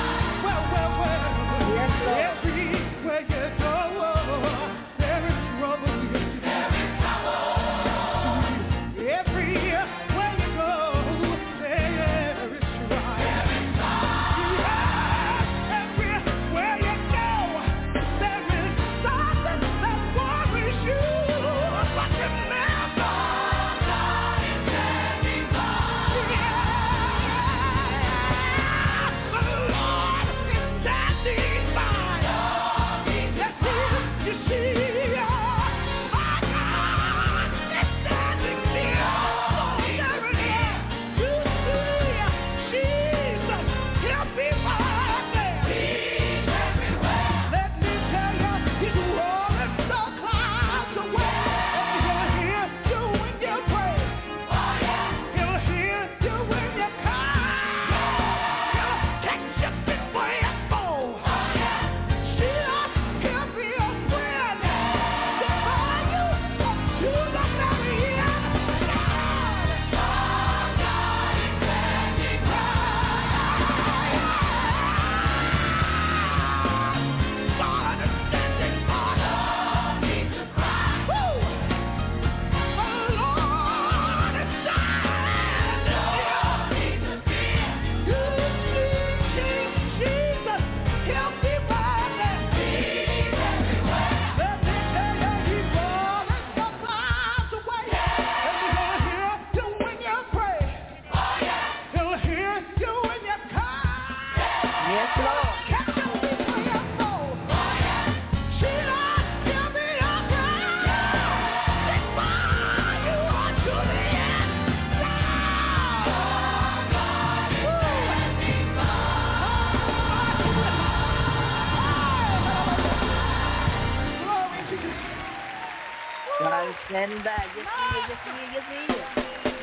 God is standing by. Yes, He is. Yes, He is. Yes, He is.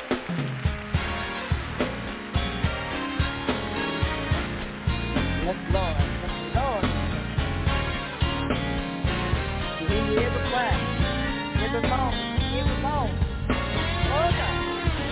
Yes, Lord. Yes, Lord. You hear every cry, every moan, every moan. Oh, God.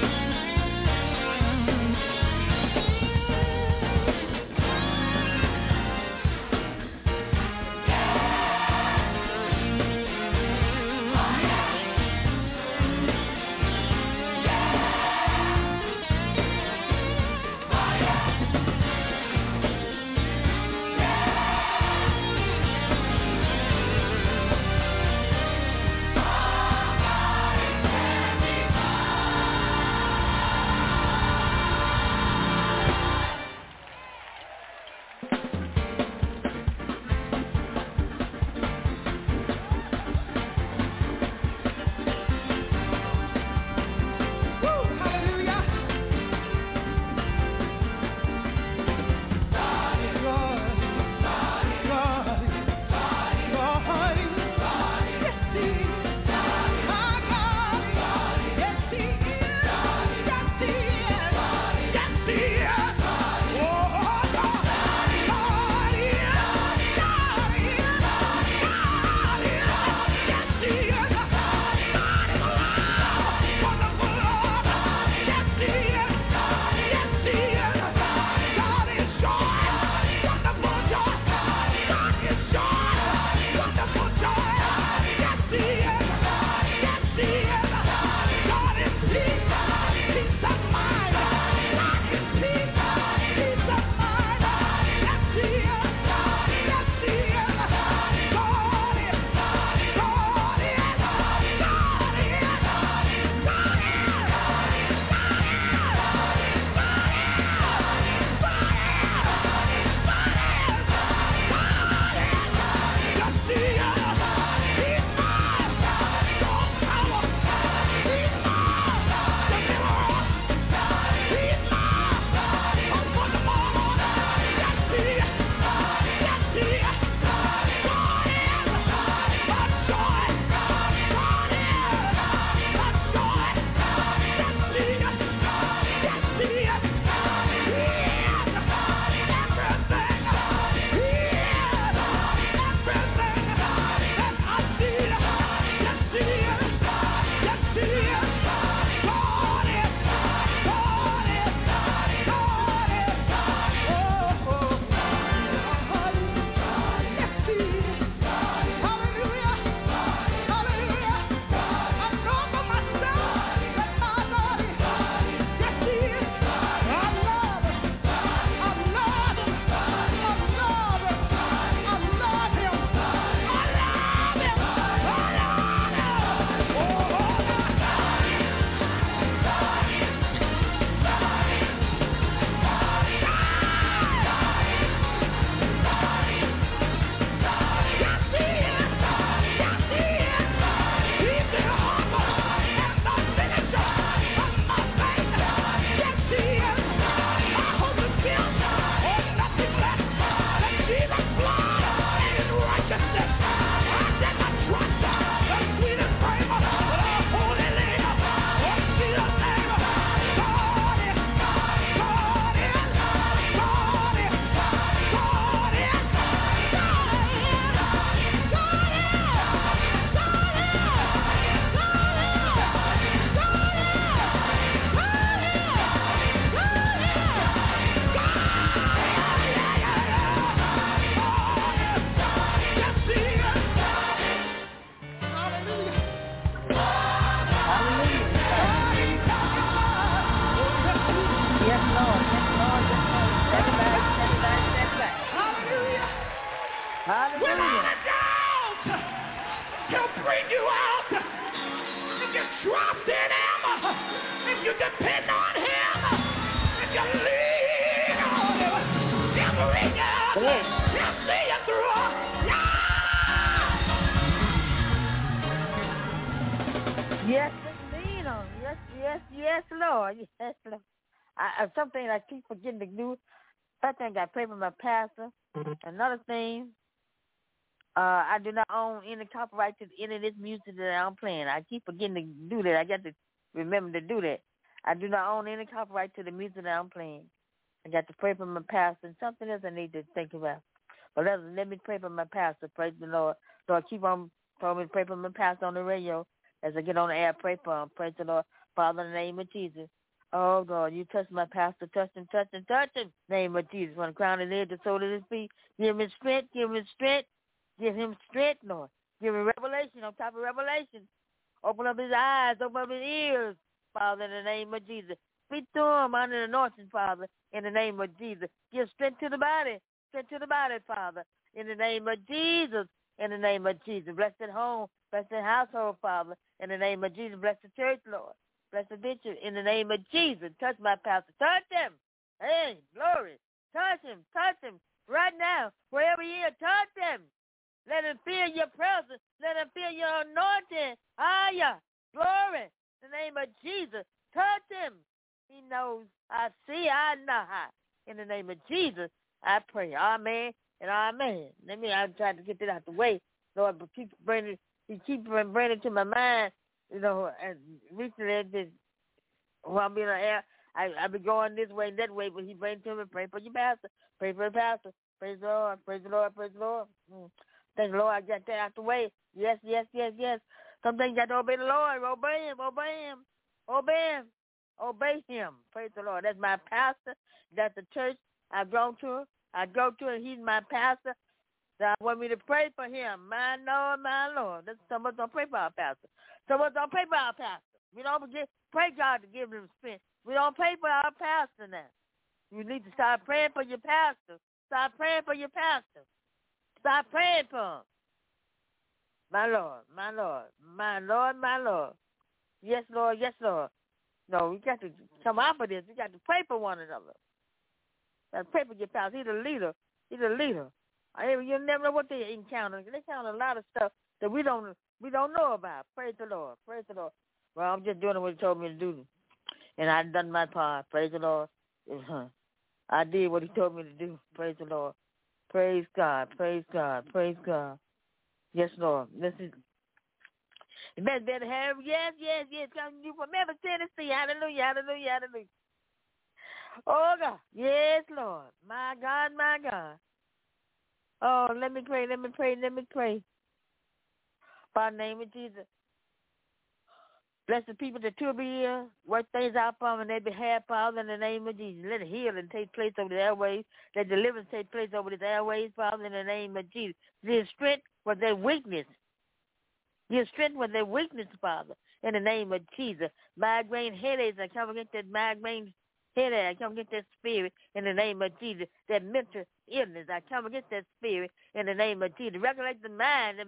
Something I keep forgetting to do. I think I pray for my pastor. Another thing, I do not own any copyright to any of this music that I'm playing. I keep forgetting to do that. I got to remember to do that. I do not own any copyright to the music that I'm playing. I got to pray for my pastor and something else I need to think about. But let me pray for my pastor. Praise the Lord. Lord, keep on telling me to pray for my pastor on the radio as I get on the air. Pray for him. Praise the Lord. Father, in the name of Jesus. Oh, God, you touch my pastor. Touch him, touch him, touch him. In the name of Jesus. From the crown of his head to the sole of his feet. Give him strength. Give him strength. Give him strength, Lord. Give him revelation on top of revelation. Open up his eyes. Open up his ears, Father, in the name of Jesus. Speak to him under the anointing, Father, in the name of Jesus. Give strength to the body. Strength to the body, Father, in the name of Jesus. In the name of Jesus. Bless that home. Bless that household, Father, in the name of Jesus. Bless the church, Lord. Bless the bishop, in the name of Jesus. Touch my pastor. Touch him. Hey, glory. Touch him. Touch him. Right now, wherever he is, touch him. Let him feel your presence. Let him feel your anointing. Hallelujah. Glory. In the name of Jesus. Touch him. He knows. I see. I know how. In the name of Jesus, I pray. Amen and amen. I'm trying to get that out the way. Lord, but keep bringing it to my mind. You know, and recently, while I'm being on air, I be going this way and that way, but he brings to me, pray for your pastor. Pray for the pastor. Praise the Lord. Praise the Lord. Praise the Lord. Thank the Lord, I got that out the way. Yes, yes, yes, yes. Some things you got to obey the Lord. Obey him, obey him, obey him, obey him. Praise the Lord. That's my pastor. That's the church I go to. And he's my pastor. That want me to pray for him. My Lord. That's some of us don't pray for our pastor. Some of us don't pray for our pastor. We don't pray God to give him strength. We don't pray for our pastor now. You need to start praying for your pastor. Start praying for your pastor. Stop praying for him. My Lord, my Lord, my Lord, my Lord. Yes, Lord, yes, Lord. No, we got to come out of this. We got to pray for one another. Got to pray for your pastor. He's a leader. He's a leader. You never know what they encounter. They encounter a lot of stuff that we don't know about. Praise the Lord. Praise the Lord. Well, I'm just doing what he told me to do. And I've done my part. Praise the Lord. I did what he told me to do. Praise the Lord. Praise God, praise God, praise God. Yes, Lord. This is better have yes. Coming to you from Memphis, Tennessee. Hallelujah, hallelujah, hallelujah. Oh God. Yes, Lord. My God, my God. Oh, let me pray. By the name of Jesus. Bless the people that will be here, work things out for them on their behalf, Father, in the name of Jesus. Let healing take place over the airways. Let deliverance take place over the airways, Father, in the name of Jesus. Give strength with their weakness. Give strength with their weakness, Father, in the name of Jesus. Migraine headaches, I come against that migraine headache. I come against that spirit in the name of Jesus. That mental illness, I come against that spirit in the name of Jesus. Regulate the mind.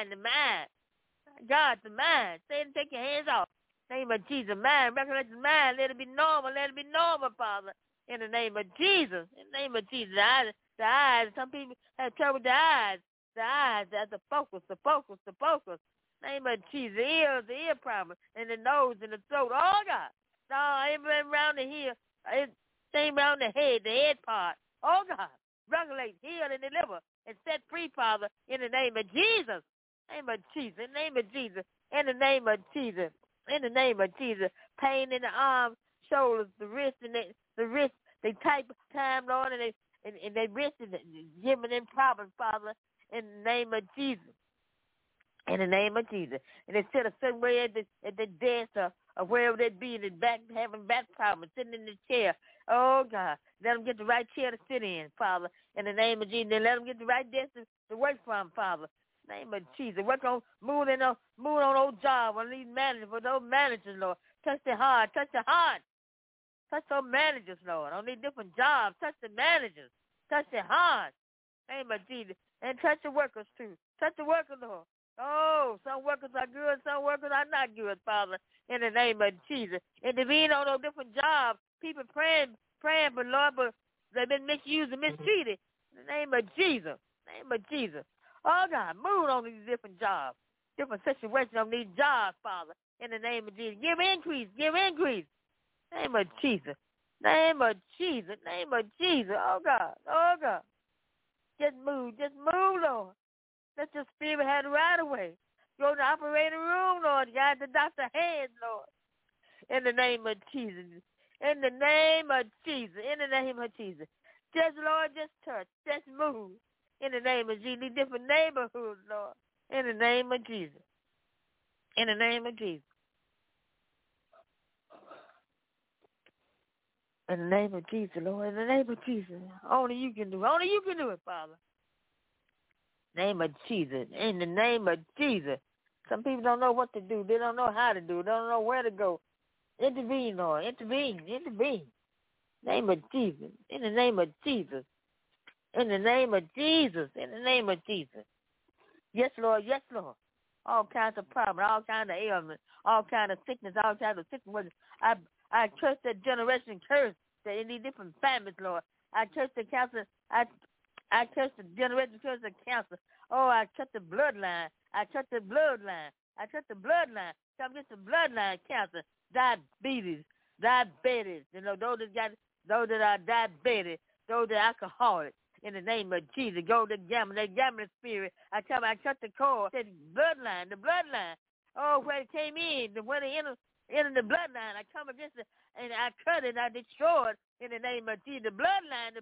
God, the mind. Satan, take your hands off. Name of Jesus. Mind, recollect the mind. Let it be normal, Father. In the name of Jesus. In the name of Jesus. The eyes. Some people have trouble with the eyes. The eyes, that's the focus. Name of Jesus. The ears, the ear problem. And the nose and the throat. Oh, God. No, everything around the ear. Everything around the head part. Oh, God. Regulate, heal, and deliver. And set free, Father, in the name of Jesus. In the name of Jesus. In the name of Jesus. In the name of Jesus. Pain in the arms, shoulders, the wrist, and the wrist. They type time, Lord, and they wrist is giving them problems, Father, in the name of Jesus. In the name of Jesus. And they sit a certain way at the desk or wherever they be, and back having back problems, sitting in the chair. Oh, God. Let them get the right chair to sit in, Father, in the name of Jesus. And let them get the right desk to work from, Father. Name of Jesus. Work on moving on those jobs, on these managers, for those managers, Lord. Touch their heart. Touch those managers, Lord. On these different jobs. Touch the managers. Touch their hearts. Name of Jesus. And touch the workers, too. Touch the workers, Lord. Oh, some workers are good, some workers are not good, Father, in the name of Jesus. Intervene on those different jobs. People praying, but Lord, but they've been misused and mistreated. In the name of Jesus. Name of Jesus. Oh, God, move on these different jobs, different situations on these jobs, Father, in the name of Jesus. Give increase. Name of Jesus. Name of Jesus. Oh, God. Just move, Lord. Let your spirit have the right of way. Go to the operating room, Lord. Guide the doctor's hands, Lord. In the name of Jesus. In the name of Jesus. In the name of Jesus. Just, Lord, just touch. Just move. In the name of Jesus. Different neighborhoods, Lord. In the name of Jesus. In the name of Jesus. In the name of Jesus, Lord. In the name of Jesus. Only you can do it. Only you can do it, Father. Name of Jesus. In the name of Jesus. Some people don't know what to do. They don't know how to do it. They don't know where to go. Intervene, Lord. Intervene. Intervene. Name of Jesus. In the name of Jesus. In the name of Jesus. In the name of Jesus. Yes, Lord. Yes, Lord. All kinds of problems, all kinds of ailments, all kinds of sickness, all kinds of situations. I curse that generation curse that in these different families, Lord. I curse the cancer. I curse the generation curse of cancer. Oh, I cut the bloodline. I cut the bloodline. I cut the bloodline. Come against the bloodline cancer, diabetes. You know, those that are diabetic, those that are alcoholics. In the name of Jesus, go to gambling spirit. I cut the cord, the bloodline. Oh, where it came in, when it entered the bloodline, I come against it, and I cut it, I destroy it in the name of Jesus. The bloodline.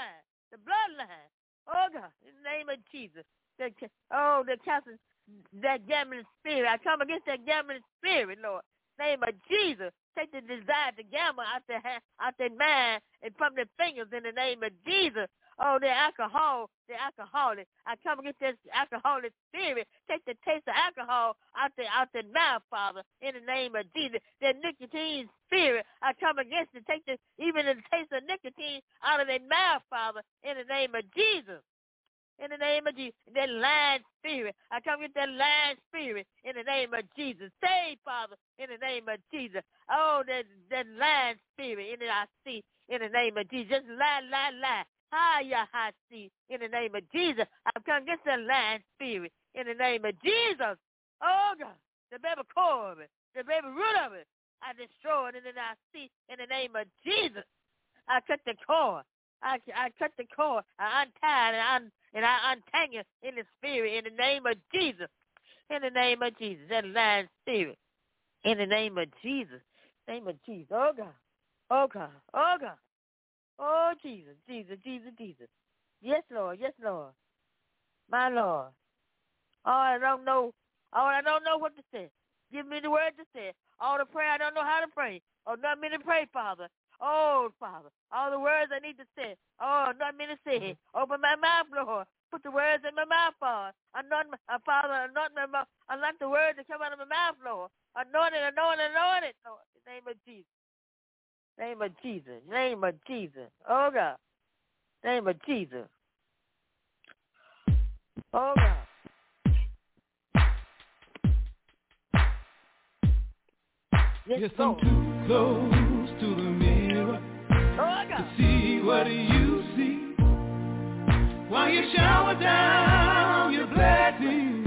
Oh, God, in the name of Jesus. The cancer, that gambling spirit. I come against that gambling spirit, Lord. Name of Jesus. Take the desire to gamble out their mind and from their fingers in the name of Jesus. Oh, they're alcoholic. I come against this alcoholic spirit. Take the taste of alcohol out their mouth, Father, in the name of Jesus. The nicotine spirit, I come against it. Take even the taste of nicotine out of their mouth, Father, in the name of Jesus. In the name of Jesus. That lying spirit, I come against that lying spirit in the name of Jesus. Save, Father, in the name of Jesus. Oh, that lying spirit, I see, in the name of Jesus. Just lie. I see in the name of Jesus. I come against the lying spirit in the name of Jesus. Oh, God, the very core of it, the very root of it, I destroy it, and then I see in the name of Jesus. I cut the cord. I cut the cord. I untie it, and I untangle in the spirit in the name of Jesus. In the name of Jesus, that lying spirit. In the name of Jesus. Name of Jesus. Oh, God. Oh, God. Oh, God. Oh, Jesus. Yes, Lord. My Lord. I don't know what to say. Give me the word to say. All the prayer, I don't know how to pray. Oh, not me to pray, Father. Oh, Father. All the words I need to say. Oh, not me to say. Open my mouth, Lord. Put the words in my mouth, Father. Father, anoint my mouth. Anoint the words that come out of my mouth, Lord. Anoint it, Lord. In the name of Jesus. Name of Jesus. Oh, God. Name of Jesus. Oh, God. Yes, I'm too close to the mirror to see what you see. While you shower down your blessings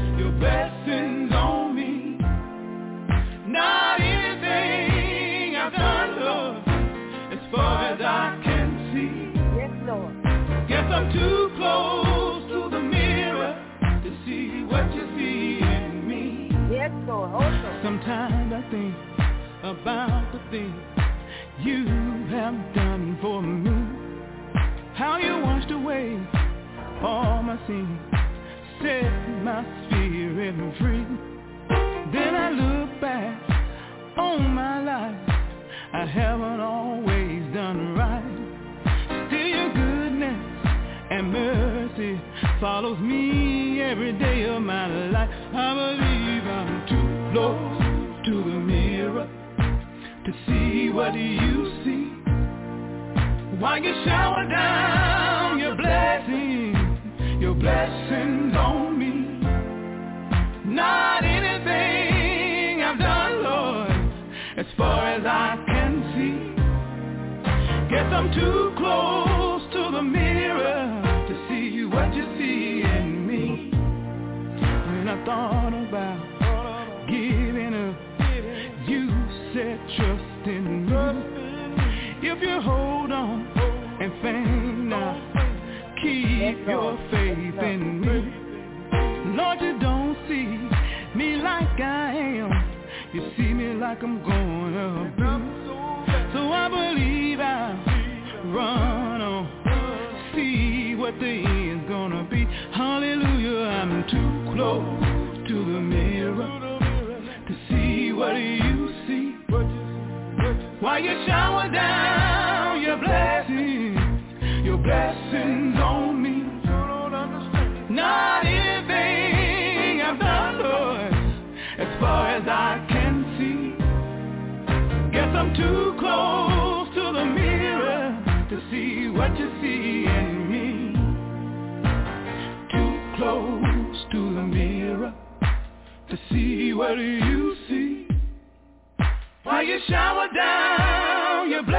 on me. Not anything I've done, Lord, as far as I can see. Yes, Lord. Guess I'm too close to the mirror to see what you see in me. Yes, Lord. Also. Sometimes I think about the things you have done for me. How you washed away all my sins, set my spirit free. Then I look back on my life, I haven't always done right. Still your goodness and mercy follows me every day of my life. I believe I'm too close to the mirror to see what you see. While you shower down your blessings on me. Not anything I've done, Lord, as far as I can see. Guess I'm too close to the mirror to see what you see in me. When I thought about giving up, you said trust in me. If you hold on and faint now, keep your faith in me. You see me like I'm going up. So I believe I'll run on, see what the end's gonna be. Hallelujah, I'm too close to the mirror to see what you see. While you shower down your blessings on me. Not anything I've done, Lord, as far as I can see. Guess I'm too close to the mirror to see what you see in me. Too close to the mirror to see what you see. While you shower down your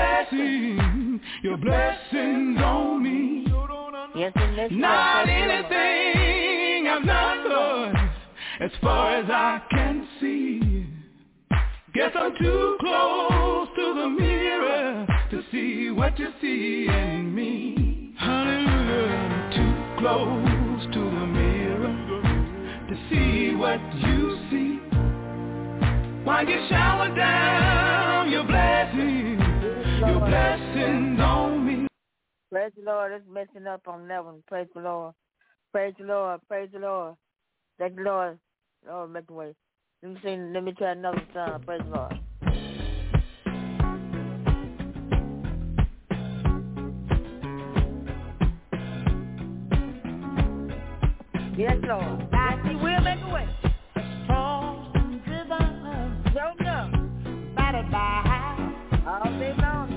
blessings on me. Yes, not anything I've done, Lord, as far as I can see. Guess I'm too close to the mirror to see what you see in me. Hallelujah, too close to the mirror to see what you see. While you shower down your blessings on me. Praise the Lord. It's messing up on that one. Praise the Lord. Praise the Lord. Praise the Lord. Thank the Lord. Lord, make the way. Let me try another song. Praise the Lord. Yes, Lord. Now He will make a way. Tossed and driven, Don't know. battered by high, All day long.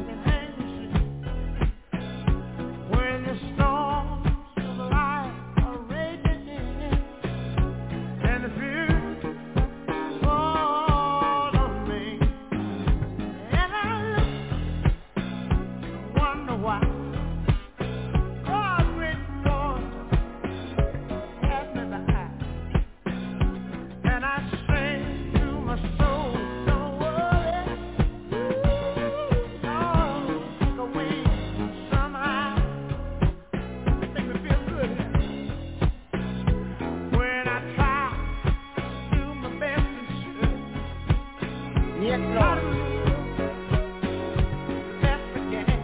when the storms of life are raging and the fear fall on me, and I look, wonder why God great God has me behind, and I say to my soul, don't worry, Lord, take away somehow. Make me feel good when I try to do my best and should. Yes, Lord. Best again.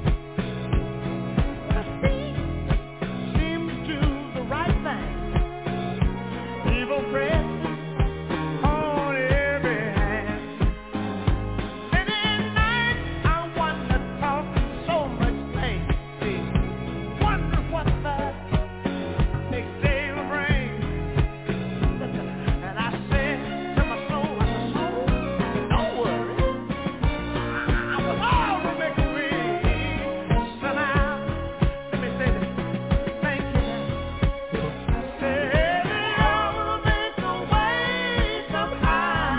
I seem to do the right thing. Evil presses on every hand. And at night I wonder, talking so much pain. Wonder what the next day will bring. And I said to my soul, don't worry. I was all to make a way somehow. Let me say this. Thank you. I said I will make a way somehow.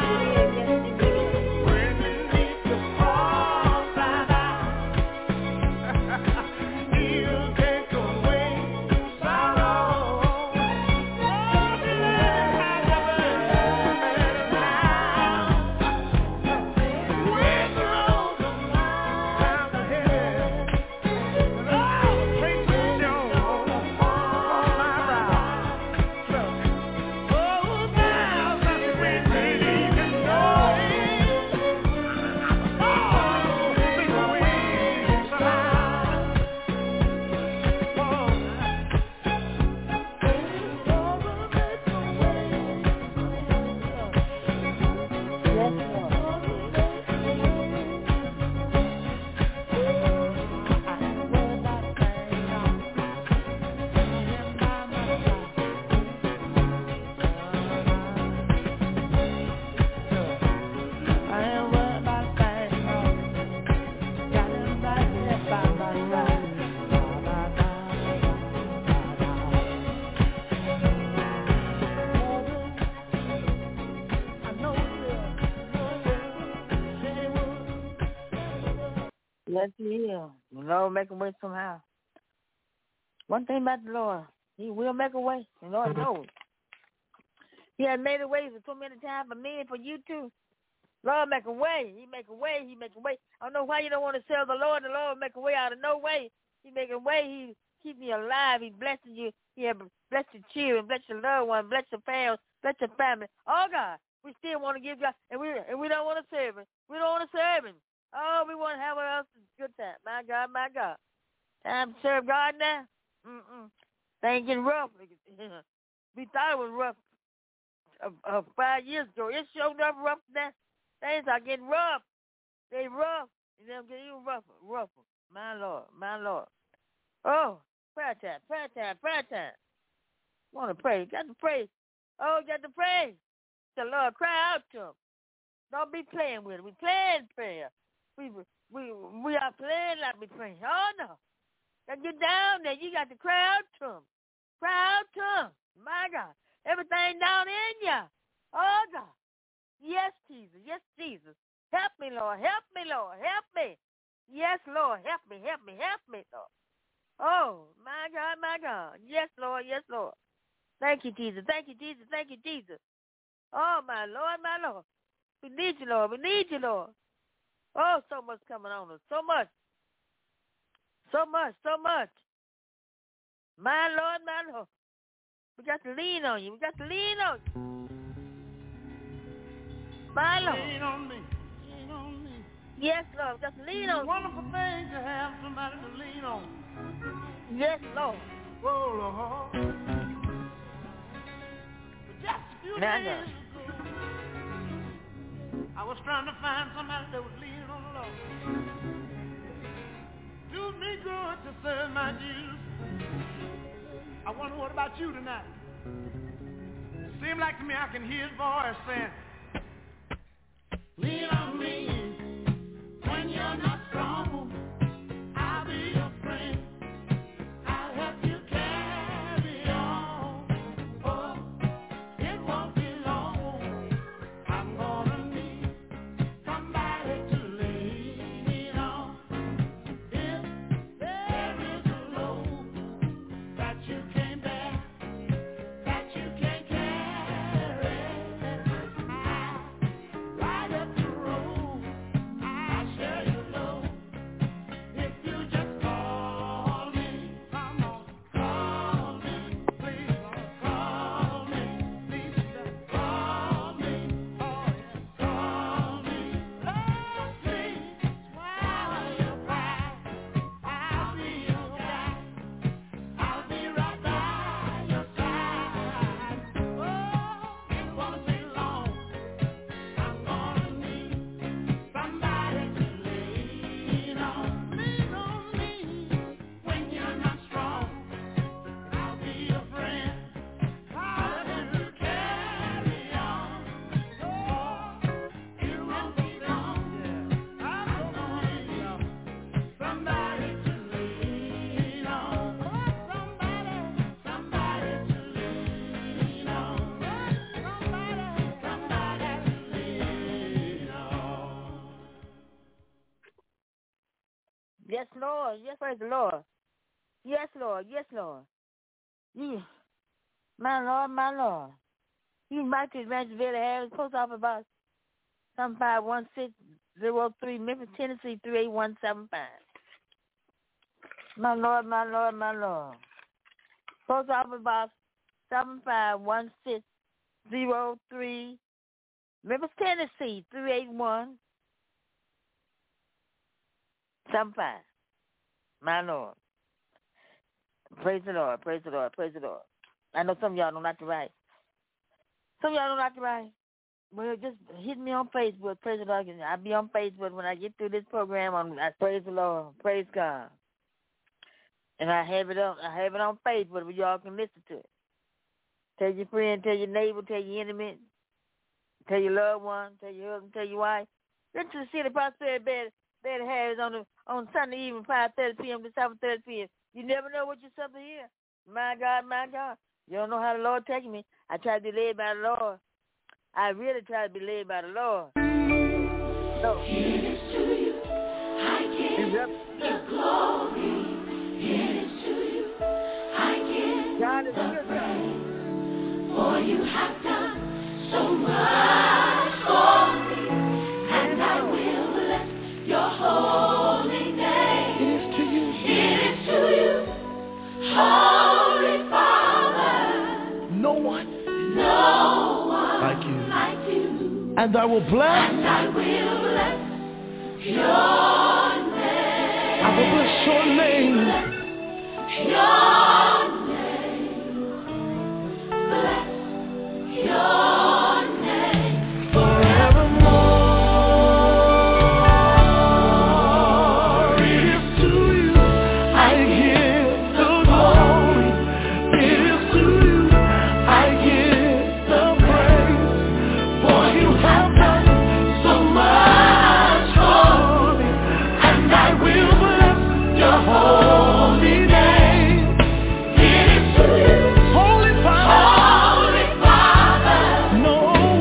When you need to fall right out, He'll take away sorrow. Oh, when the road comes ahead, and all the places show on my brow. Oh, now that's when they even know it. Oh, make a way somehow. Yes, Lord. Yes, He will. The Lord make a way somehow. One thing about the Lord, He will make a way. The Lord knows. He has made a way for so many times for me and for you too. Lord, make a way. He make a way. He make a way. I don't know why you don't want to serve the Lord. The Lord make a way out of no way. He make a way. He keep me alive. He blesses you. He bless your children, bless your loved one, bless your parents, bless your family. Oh, God. We still want to give God, and we don't want to serve Him. We don't want to serve Him. Oh, we want to have us a good time. My God, my God. Time to serve God now? Things getting rough. We thought it was rough 5 years ago. It's showing up rough now. Things are getting rough. They rough. And they'll get even rougher. My Lord, my Lord. Oh, prayer time. Want to pray. Got to pray. Oh, got to pray. The Lord, cry out to Him. Don't be playing with it. We playing prayer. We are playing like we praying. Oh, no. Now get down there. You got to cry out to Him. Cry out to Him. My God. Everything down in you. Oh, God. Yes, Jesus. Yes, Jesus. Help me, Lord. Help me, Lord. Help me. Yes, Lord. Help me, Lord. Oh, my God, my God. Yes, Lord. Yes, Lord. Thank you, Jesus. Thank you, Jesus. Thank you, Jesus. Oh, my Lord, my Lord. We need you, Lord. We need you, Lord. Oh, so much coming on us. So much. My Lord, my Lord. We got to lean on you. My Lord. Lean on me. Yes, Lord. Just lean on you. Wonderful thing to have somebody to lean on. Yes, Lord. Oh, Lord. Just a few days ago, I was trying to find somebody that was leaning on the Lord. Do me good to serve my Jesus. I wonder what about you tonight? Seems like to me I can hear His voice saying, lean on me when you're not strong. I'll be your friend. I'll help you carry on. Oh, it won't be long. I'm gonna need somebody to lean on. If there is a load that you can't bear, that you can't carry, I'll ride up the road. I'll share your load. If you just call me, come on, call me, please, call me, please, call me, oh yeah, call me, oh please, swallow your pride, I'll be your guy, I'll be right by your side, oh, it won't be long, I'm gonna need somebody to lean on me, when you're not strong, I'll be your friend, I'll help you carry on, oh, it won't be long, I'm gonna need somebody to lean on, somebody to lean on, somebody to lean on. Yes, Lord. Yes, praise the Lord. Yes, Lord. Yes, Lord. Yeah. My Lord, my Lord. You might be Rancho Valley Harris, Post Office Box 751603, Memphis, Tennessee 38175. My Lord, my Lord, my Lord. Post Office Box 751603, Memphis, Tennessee 38175. My Lord. Praise the Lord, praise the Lord, praise the Lord. I know some of y'all don't like to write. Well, just hit me on Facebook, praise the Lord. I'll be on Facebook when I get through this program. I praise the Lord, praise God. And I have it on Facebook where y'all can listen to it. Tell your friend, tell your neighbor, tell your enemy, tell your loved one, tell your husband, tell your wife. Listen to the City Prosperity Bed Harris on Sunday evening, 5:30 p.m. to 7:30 p.m. You never know what you're supposed to hear. My God, my God. You don't know how the Lord taking me. I try to be led by the Lord. I really try to be led by the Lord. So, It is to you. I give the glory. It is to you. I give God is the good, God. praise. For you have done so much for me. And I will bless your holy name. It is to you. It is to you. Holy Father. No one No one like you. like you. And I will bless. And I will bless your name. I will bless your name. Your name. Bless your name. Forevermore. It is to you I give the glory. It is to you I give the praise. For you have done so much for me, and I will bless your holy name. It is to you, Holy Father, Holy Father, no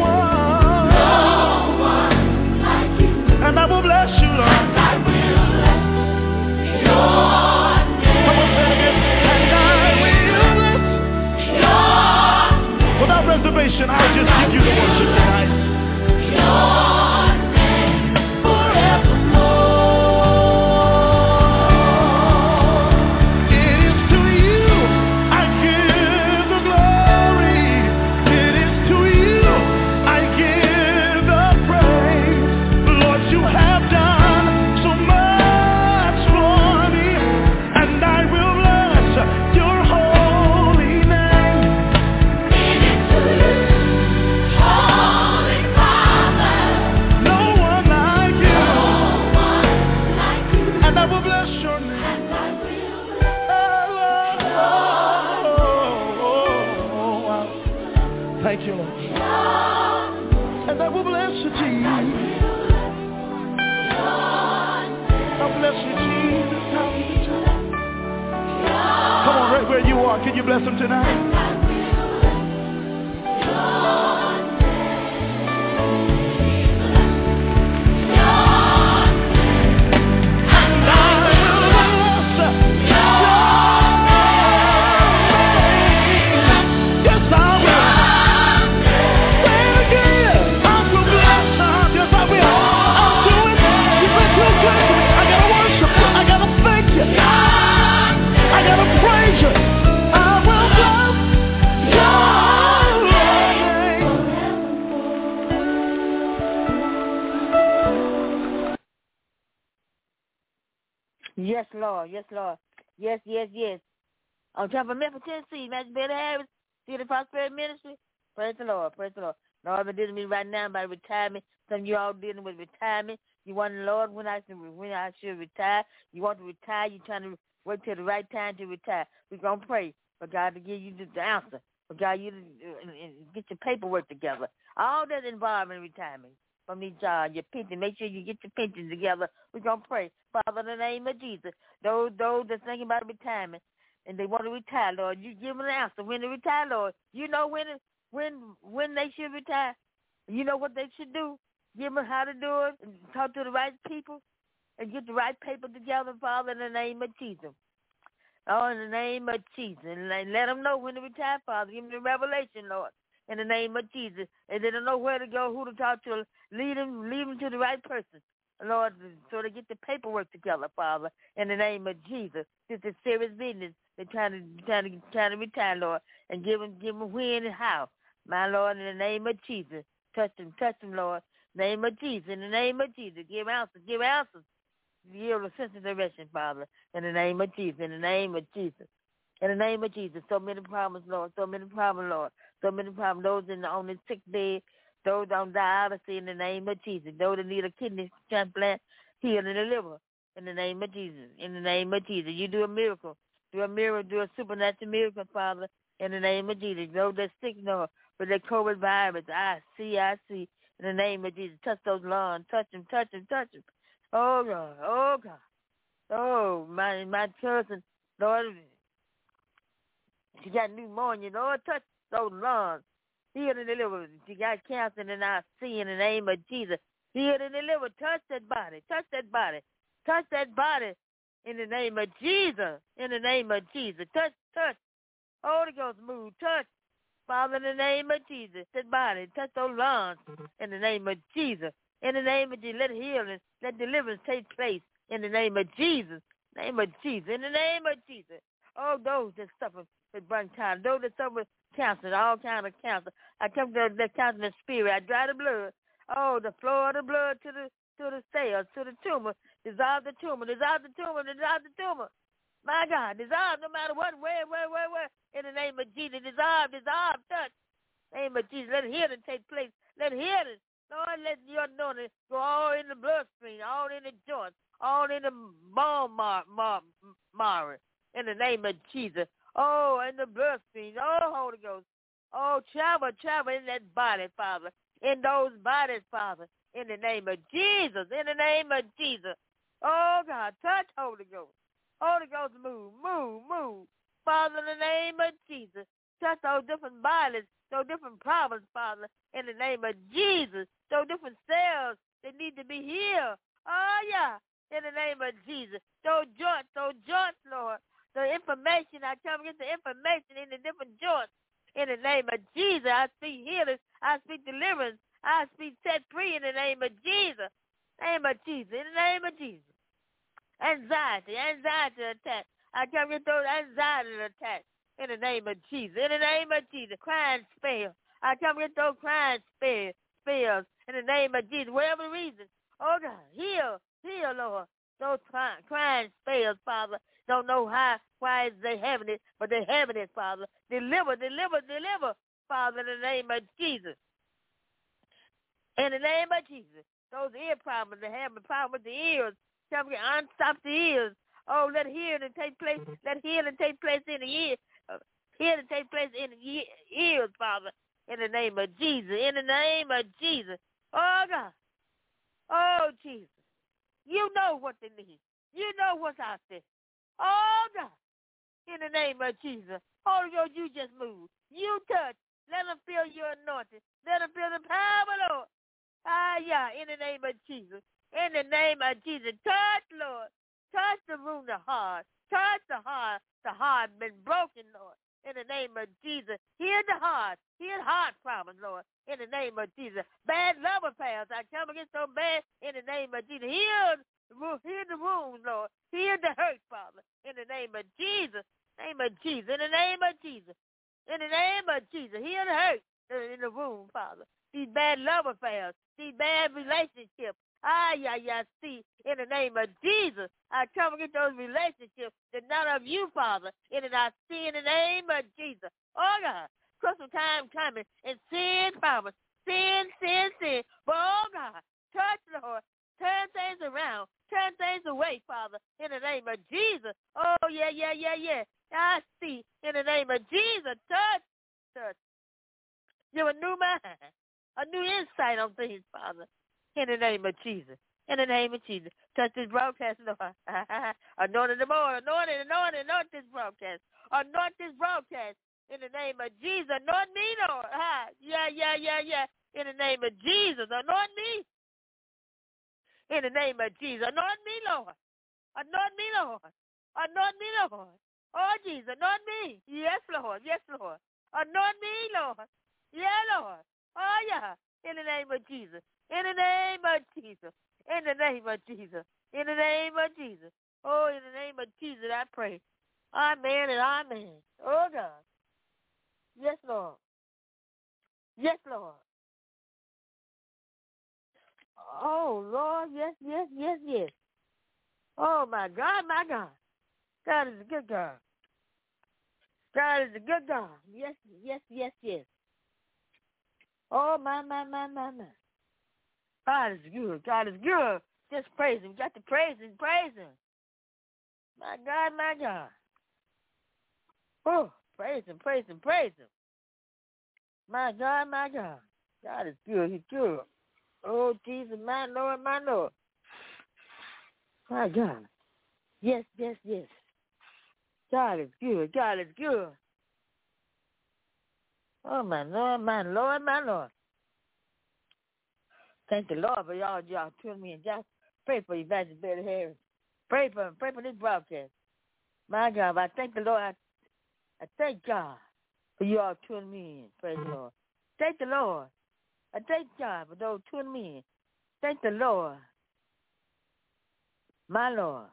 one, like you. and I will bless you, Lord. And I will bless your Come on, say it again. And I will bless. name. Without reservation, I'll just give you the worship tonight. Your name. Forevermore. It is to you I give the glory. It is to you I give the praise. Lord, you have done so much for me, and I will bless your holy name. It is to you, Holy Father, No one like you, no one like you. and I will bless your name. And I will Thank you, Lord. And I will bless you, Jesus. I bless you, Jesus. Come on, right where you are. Can you bless him tonight? And I will bless your name. Yes, I will. Say it again. I will bless her. Yes, I will. I'll do it. You've been too good to me. I gotta worship you. I gotta thank you. I gotta praise you. I will bless your name. Yes, Lord. Yes, Lord. Yes, yes, yes. On top of Memphis, Tennessee, Matthew Betty Harris, City Prosperity Ministry. Praise the Lord. Praise the Lord. Lord, I've been dealing with me right now about retirement. Some of you all dealing with retirement. You want the Lord when I should retire. You want to retire. You're trying to wait till the right time to retire. We're going to pray for God to give you the answer. For God you to get your paperwork together. All that's involved in retirement. From these jobs, your pension. Make sure you get your pension together. We're going to pray. Father, in the name of Jesus, those that's thinking about retirement and they want to retire, Lord, you give them an answer when to retire, Lord. You know when they should retire. You know what they should do. Give them how to do it and talk to the right people and get the right paper together, Father, in the name of Jesus. Oh, in the name of Jesus. And let them know when to retire, Father. Give them the revelation, Lord, in the name of Jesus. And they don't know where to go, who to talk to. Lead them to the right person, Lord, so they get the paperwork together, Father, in the name of Jesus. This is serious business. They're trying to retire, Lord, and give them when and how. My Lord, in the name of Jesus. Touch them, Lord. In the name of Jesus. In the name of Jesus. Give answers. Give a sense of direction, Father. In the name of Jesus. In the name of Jesus. In the name of Jesus. So many problems, Lord. So many problems, Lord. So many problems. Those on the sick bed. Those on dialysis, in the name of Jesus. Those that need a kidney transplant, heal and deliver. In the name of Jesus. In the name of Jesus. You do a miracle. Do a supernatural miracle, Father. In the name of Jesus. Those that sick, Lord, with their COVID virus. I see. In the name of Jesus. Touch those lungs. Touch them. Oh, God. Oh, my cousin, Lord, she got pneumonia. Lord, touch those lungs. Heal and deliver. She got cancer, and I see in the name of Jesus. Heal and deliver. Touch that body. Touch that body in the name of Jesus. In the name of Jesus. Touch. Holy Ghost move. Touch. Father, in the name of Jesus. That body. Touch those lungs in the name of Jesus. In the name of Jesus. Let healing, let deliverance take place in the name of Jesus. In the name of Jesus. Oh, those that suffer with bronchitis, those that suffer with cancer, all kind of cancer. I come to the cancer spirit. I dry the blood. Oh, the flow of the blood to the cells, to the tumor. Dissolve the tumor, dissolve the tumor, dissolve the tumor. My God, dissolve no matter what, where. In the name of Jesus, dissolve, touch. In the name of Jesus, let healing take place. Let healing, Lord, let your anointing go all in the bloodstream, all in the joints, all in the bone marrow. In the name of Jesus. Oh, in the bloodstream. Oh, Holy Ghost. Oh, travel in that body, Father. In those bodies, Father. In the name of Jesus. In the name of Jesus. Oh, God, touch Holy Ghost. Holy Ghost, move. Father, in the name of Jesus. Touch those different bodies, those different problems, Father. In the name of Jesus. Those different cells that need to be healed. Oh, yeah. In the name of Jesus. Those joints, Lord. The information, I come against the information in the different joints. In the name of Jesus, I speak healing. I speak deliverance. I speak set free in the name of Jesus. Name of Jesus. In the name of Jesus. Anxiety attack. I come against those anxiety attacks. In the name of Jesus. In the name of Jesus. Crying spells. I come against those crying spells. In the name of Jesus. Whatever reason. Oh, God. Heal, Lord. Those crying spells, Father. Don't know why is they having it, but they're having it, Father. Deliver, Father, in the name of Jesus. In the name of Jesus. Those ear problems, they're having problems with the ears. Tell me, unstop the ears. Oh, let healing take place. Let healing take place in the ears. Healing take place in the ears, Father. In the name of Jesus. In the name of Jesus. Oh, God. Oh, Jesus. You know what they need. You know what's out there. Oh, God, in the name of Jesus. Holy Ghost, you just move. You touch. Let them feel your anointing. Let them feel the power, Lord. Yeah, in the name of Jesus. In the name of Jesus. Touch, Lord. Touch the room, the heart. Touch the heart. The heart been broken, Lord. In the name of Jesus. Heal the heart. Heal heart problems, Lord. In the name of Jesus. Bad love affairs. I come against so bad in the name of Jesus. Heal the wounds, Lord. Heal the hurt, Father. In the name of Jesus. Name of Jesus. In the name of Jesus. In the name of Jesus. Heal the hurt in the wound, Father. These bad love affairs. These bad relationships. See, in the name of Jesus, I come against those relationships that not of you, Father. And I see in the name of Jesus. Oh, God, Christmas time coming and sin problems. Sin. But, oh, God, touch, Lord. Turn things around. Turn things away, Father, in the name of Jesus. Oh, yeah. I see, in the name of Jesus. Touch. Give a new mind, a new insight on things, Father, in the name of Jesus. In the name of Jesus. Touch this broadcast, Lord. Anoint the more. Anoint this broadcast. Anoint this broadcast. In the name of Jesus. Anoint me, Lord. Yeah. In the name of Jesus. Anoint me. In the name of Jesus. Anoint me, Lord. Anoint me, Lord. Oh, Jesus. Anoint me. Yes, Lord. Anoint me, Lord. Yeah, Lord. Oh, yeah. In the name of Jesus. In the name of Jesus. In the name of Jesus. In the name of Jesus. Oh, in the name of Jesus, I pray. Amen and amen. Oh, God. Yes, Lord. Oh, Lord, yes. Oh, my God. God is a good God. God is a good God. Yes. Oh, my. God is good. Just praise him. Got to praise him. My God. Oh, praise him. My God. God is good. He's good. Oh, Jesus, my Lord. My God. Yes. God is good. Oh, my Lord. Thank the Lord for y'all tuning me and just pray for Evangelist Betty Harris. Pray for him. Pray for this broadcast. My God, I thank the Lord. I thank God for you all tuning me in. Praise the Lord. Thank the Lord. I thank God for those tuning me in. Thank the Lord. My Lord.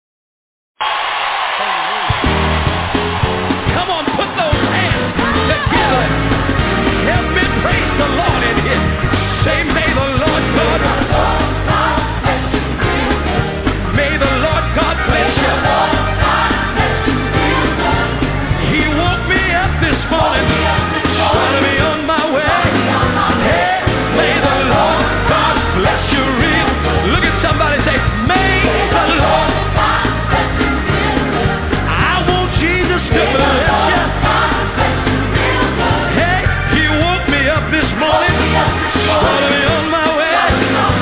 Come on, put those hands together. Help me praise the Lord in here. Say, may the Lord God. May the Lord God bless you. He woke me up this morning, started me on my way. Hey, may the Lord God bless you real. Look at somebody and say, may the Lord. I want Jesus to bless you. Hey, he woke me up this morning, started me on my way.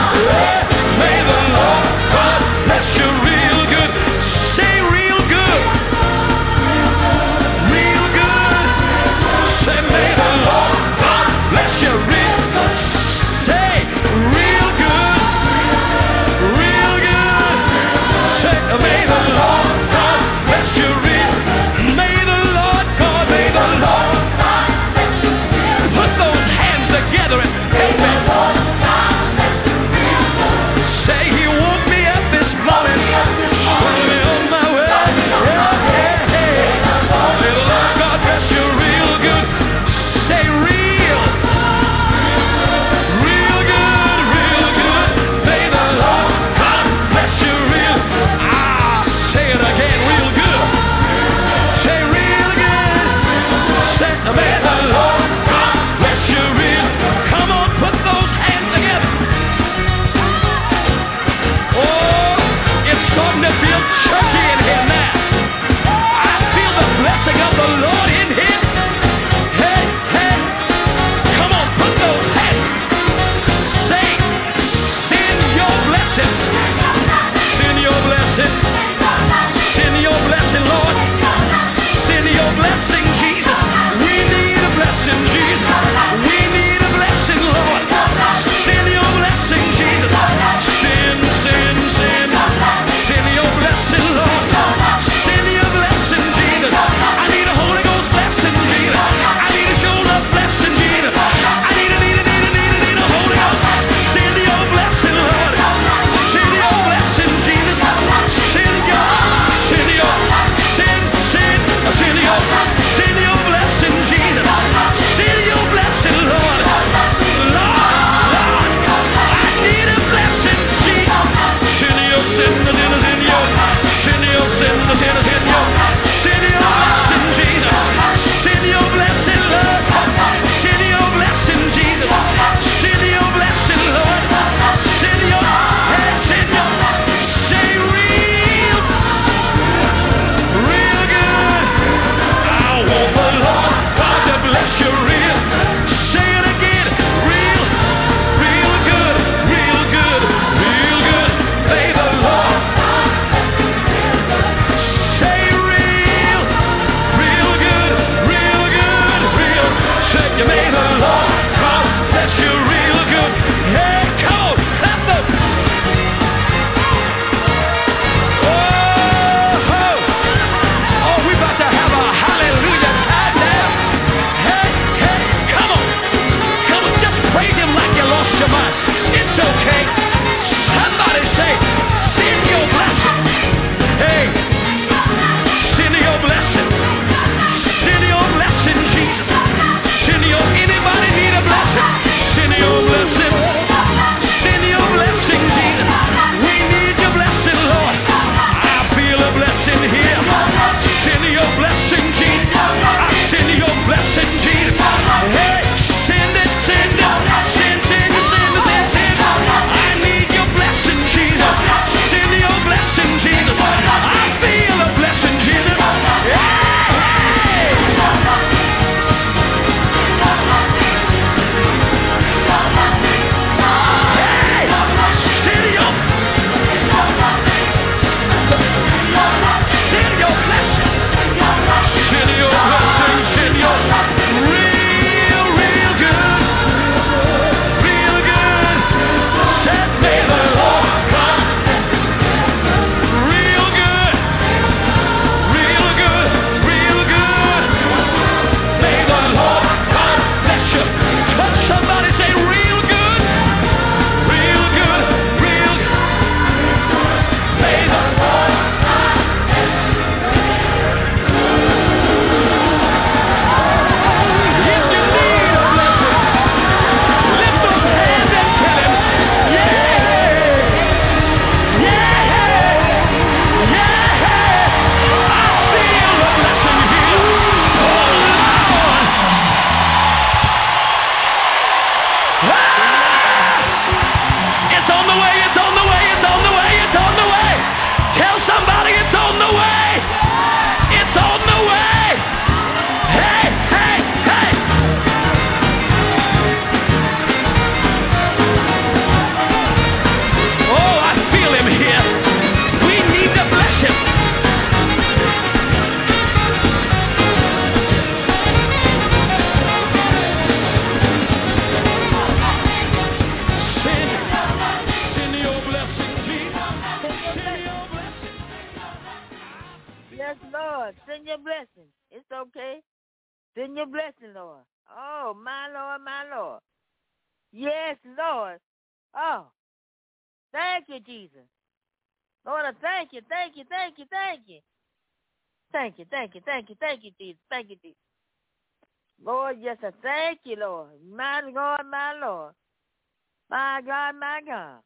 Lord. Send your blessing. It's okay. Send your blessing, Lord. Oh, my Lord, my Lord. Yes, Lord. Oh, thank you, Jesus. Lord, I thank you, thank you, thank you, thank you. Thank you, thank you, thank you, thank you, Jesus. Thank you, Jesus. Lord, yes, I thank you, Lord. My God, my Lord. My God, my God.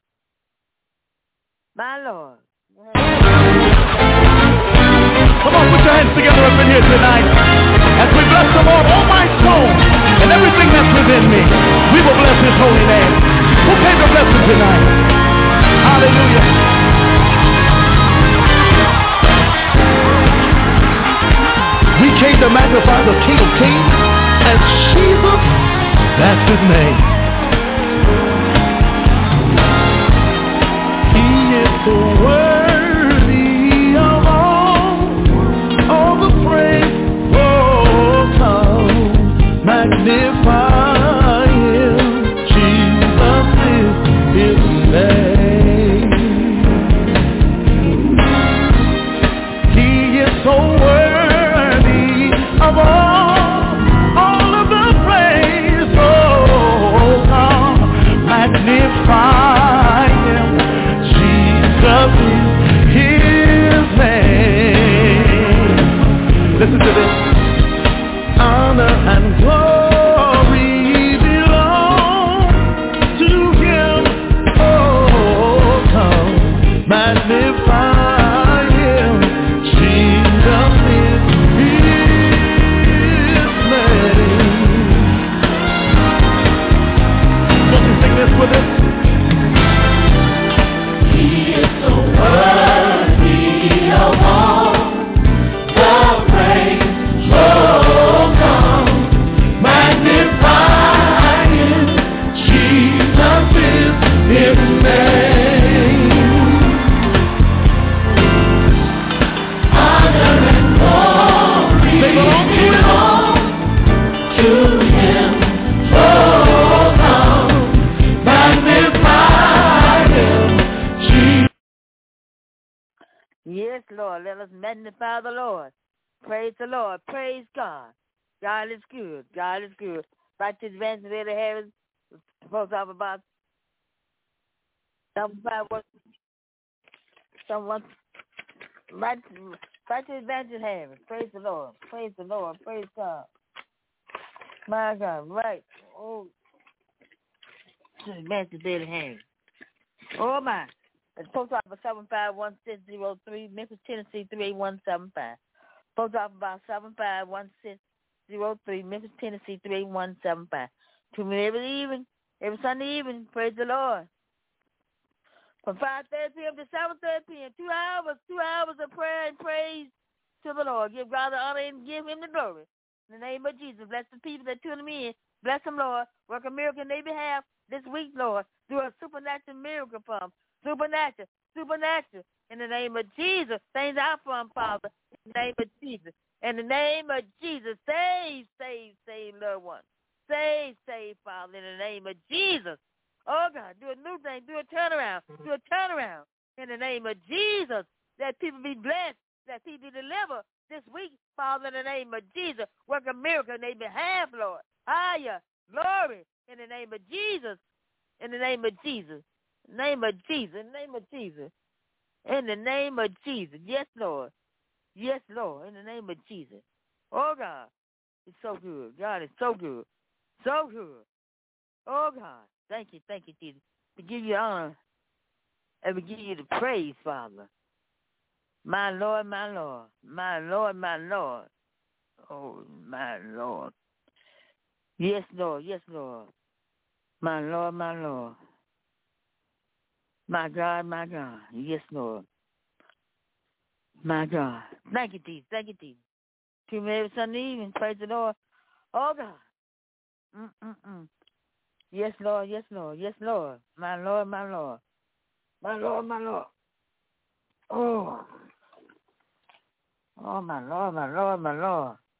My Lord. Come on, put your hands together up in here tonight. As we bless the Lord, all my soul, and everything that's within me, we will bless his holy name. Who came to bless him tonight? Hallelujah. We came to magnify the King of Kings, and Jesus, that's his name. He is the worthy of all the praise. Oh, come, magnify him. Jesus is his name. He is so worthy of all of the praise. Oh, come, magnify him. Jesus is his name. Listen to this. Honor and glory belong to him. Oh, come, magnify him. Jesus is his name. Won't you sing this with us? He is so worthy of all the praise. Oh, come, magnify him. Jesus is his name. Honor and glory belong to him. Oh, come, magnify him. Jesus. Yes, Lord. Let us magnify the Lord. Praise the Lord. Praise God. God is good. God is good. Right to advance in the heavens. Supposed to have about someone right to advance in heaven. Praise the Lord. Praise the Lord. Praise God. My God. Right. Oh. To advance in heaven. Oh, my. It's post office 751603, Memphis, Tennessee 38175. Post office about 751603, Memphis, Tennessee 38175. To me every evening, every Sunday evening. Praise the Lord. From 5:30 p.m. to 7:30 p.m. 2 hours of prayer and praise to the Lord. Give God the honor and give him the glory. In the name of Jesus, bless the people that tune me in. Bless them, Lord. Work a miracle on their behalf this week, Lord. Do a supernatural miracle for them. Supernatural. In the name of Jesus, things out for them, Father. In the name of Jesus. In the name of Jesus, save, loved ones. Save, Father, in the name of Jesus. Oh, God, do a new thing. Do a turnaround. In the name of Jesus. Let people be blessed. Let people be delivered this week, Father, in the name of Jesus. Work a miracle on their behalf, Lord. Higher. Glory. In the name of Jesus. In the name of Jesus. In the name of Jesus. In the name of Jesus. In the name of Jesus. Yes, Lord. Yes, Lord. In the name of Jesus. Oh, God. It's so good. God is so good. So good. Oh, God. Thank you, Jesus. We give you honor and we give you the praise, Father. My Lord, my Lord. My Lord, my Lord. Oh, my Lord. Yes, Lord. Yes, Lord. My Lord, my Lord. My God, my God. Yes, Lord. My God. Thank you, Jesus. Thank you, Jesus. To me every Sunday evening. Praise the Lord. Oh, God. Yes, Lord. Yes, Lord. Yes, Lord. My Lord, my Lord. My Lord, my Lord. Oh. Oh, my Lord, my Lord, my Lord.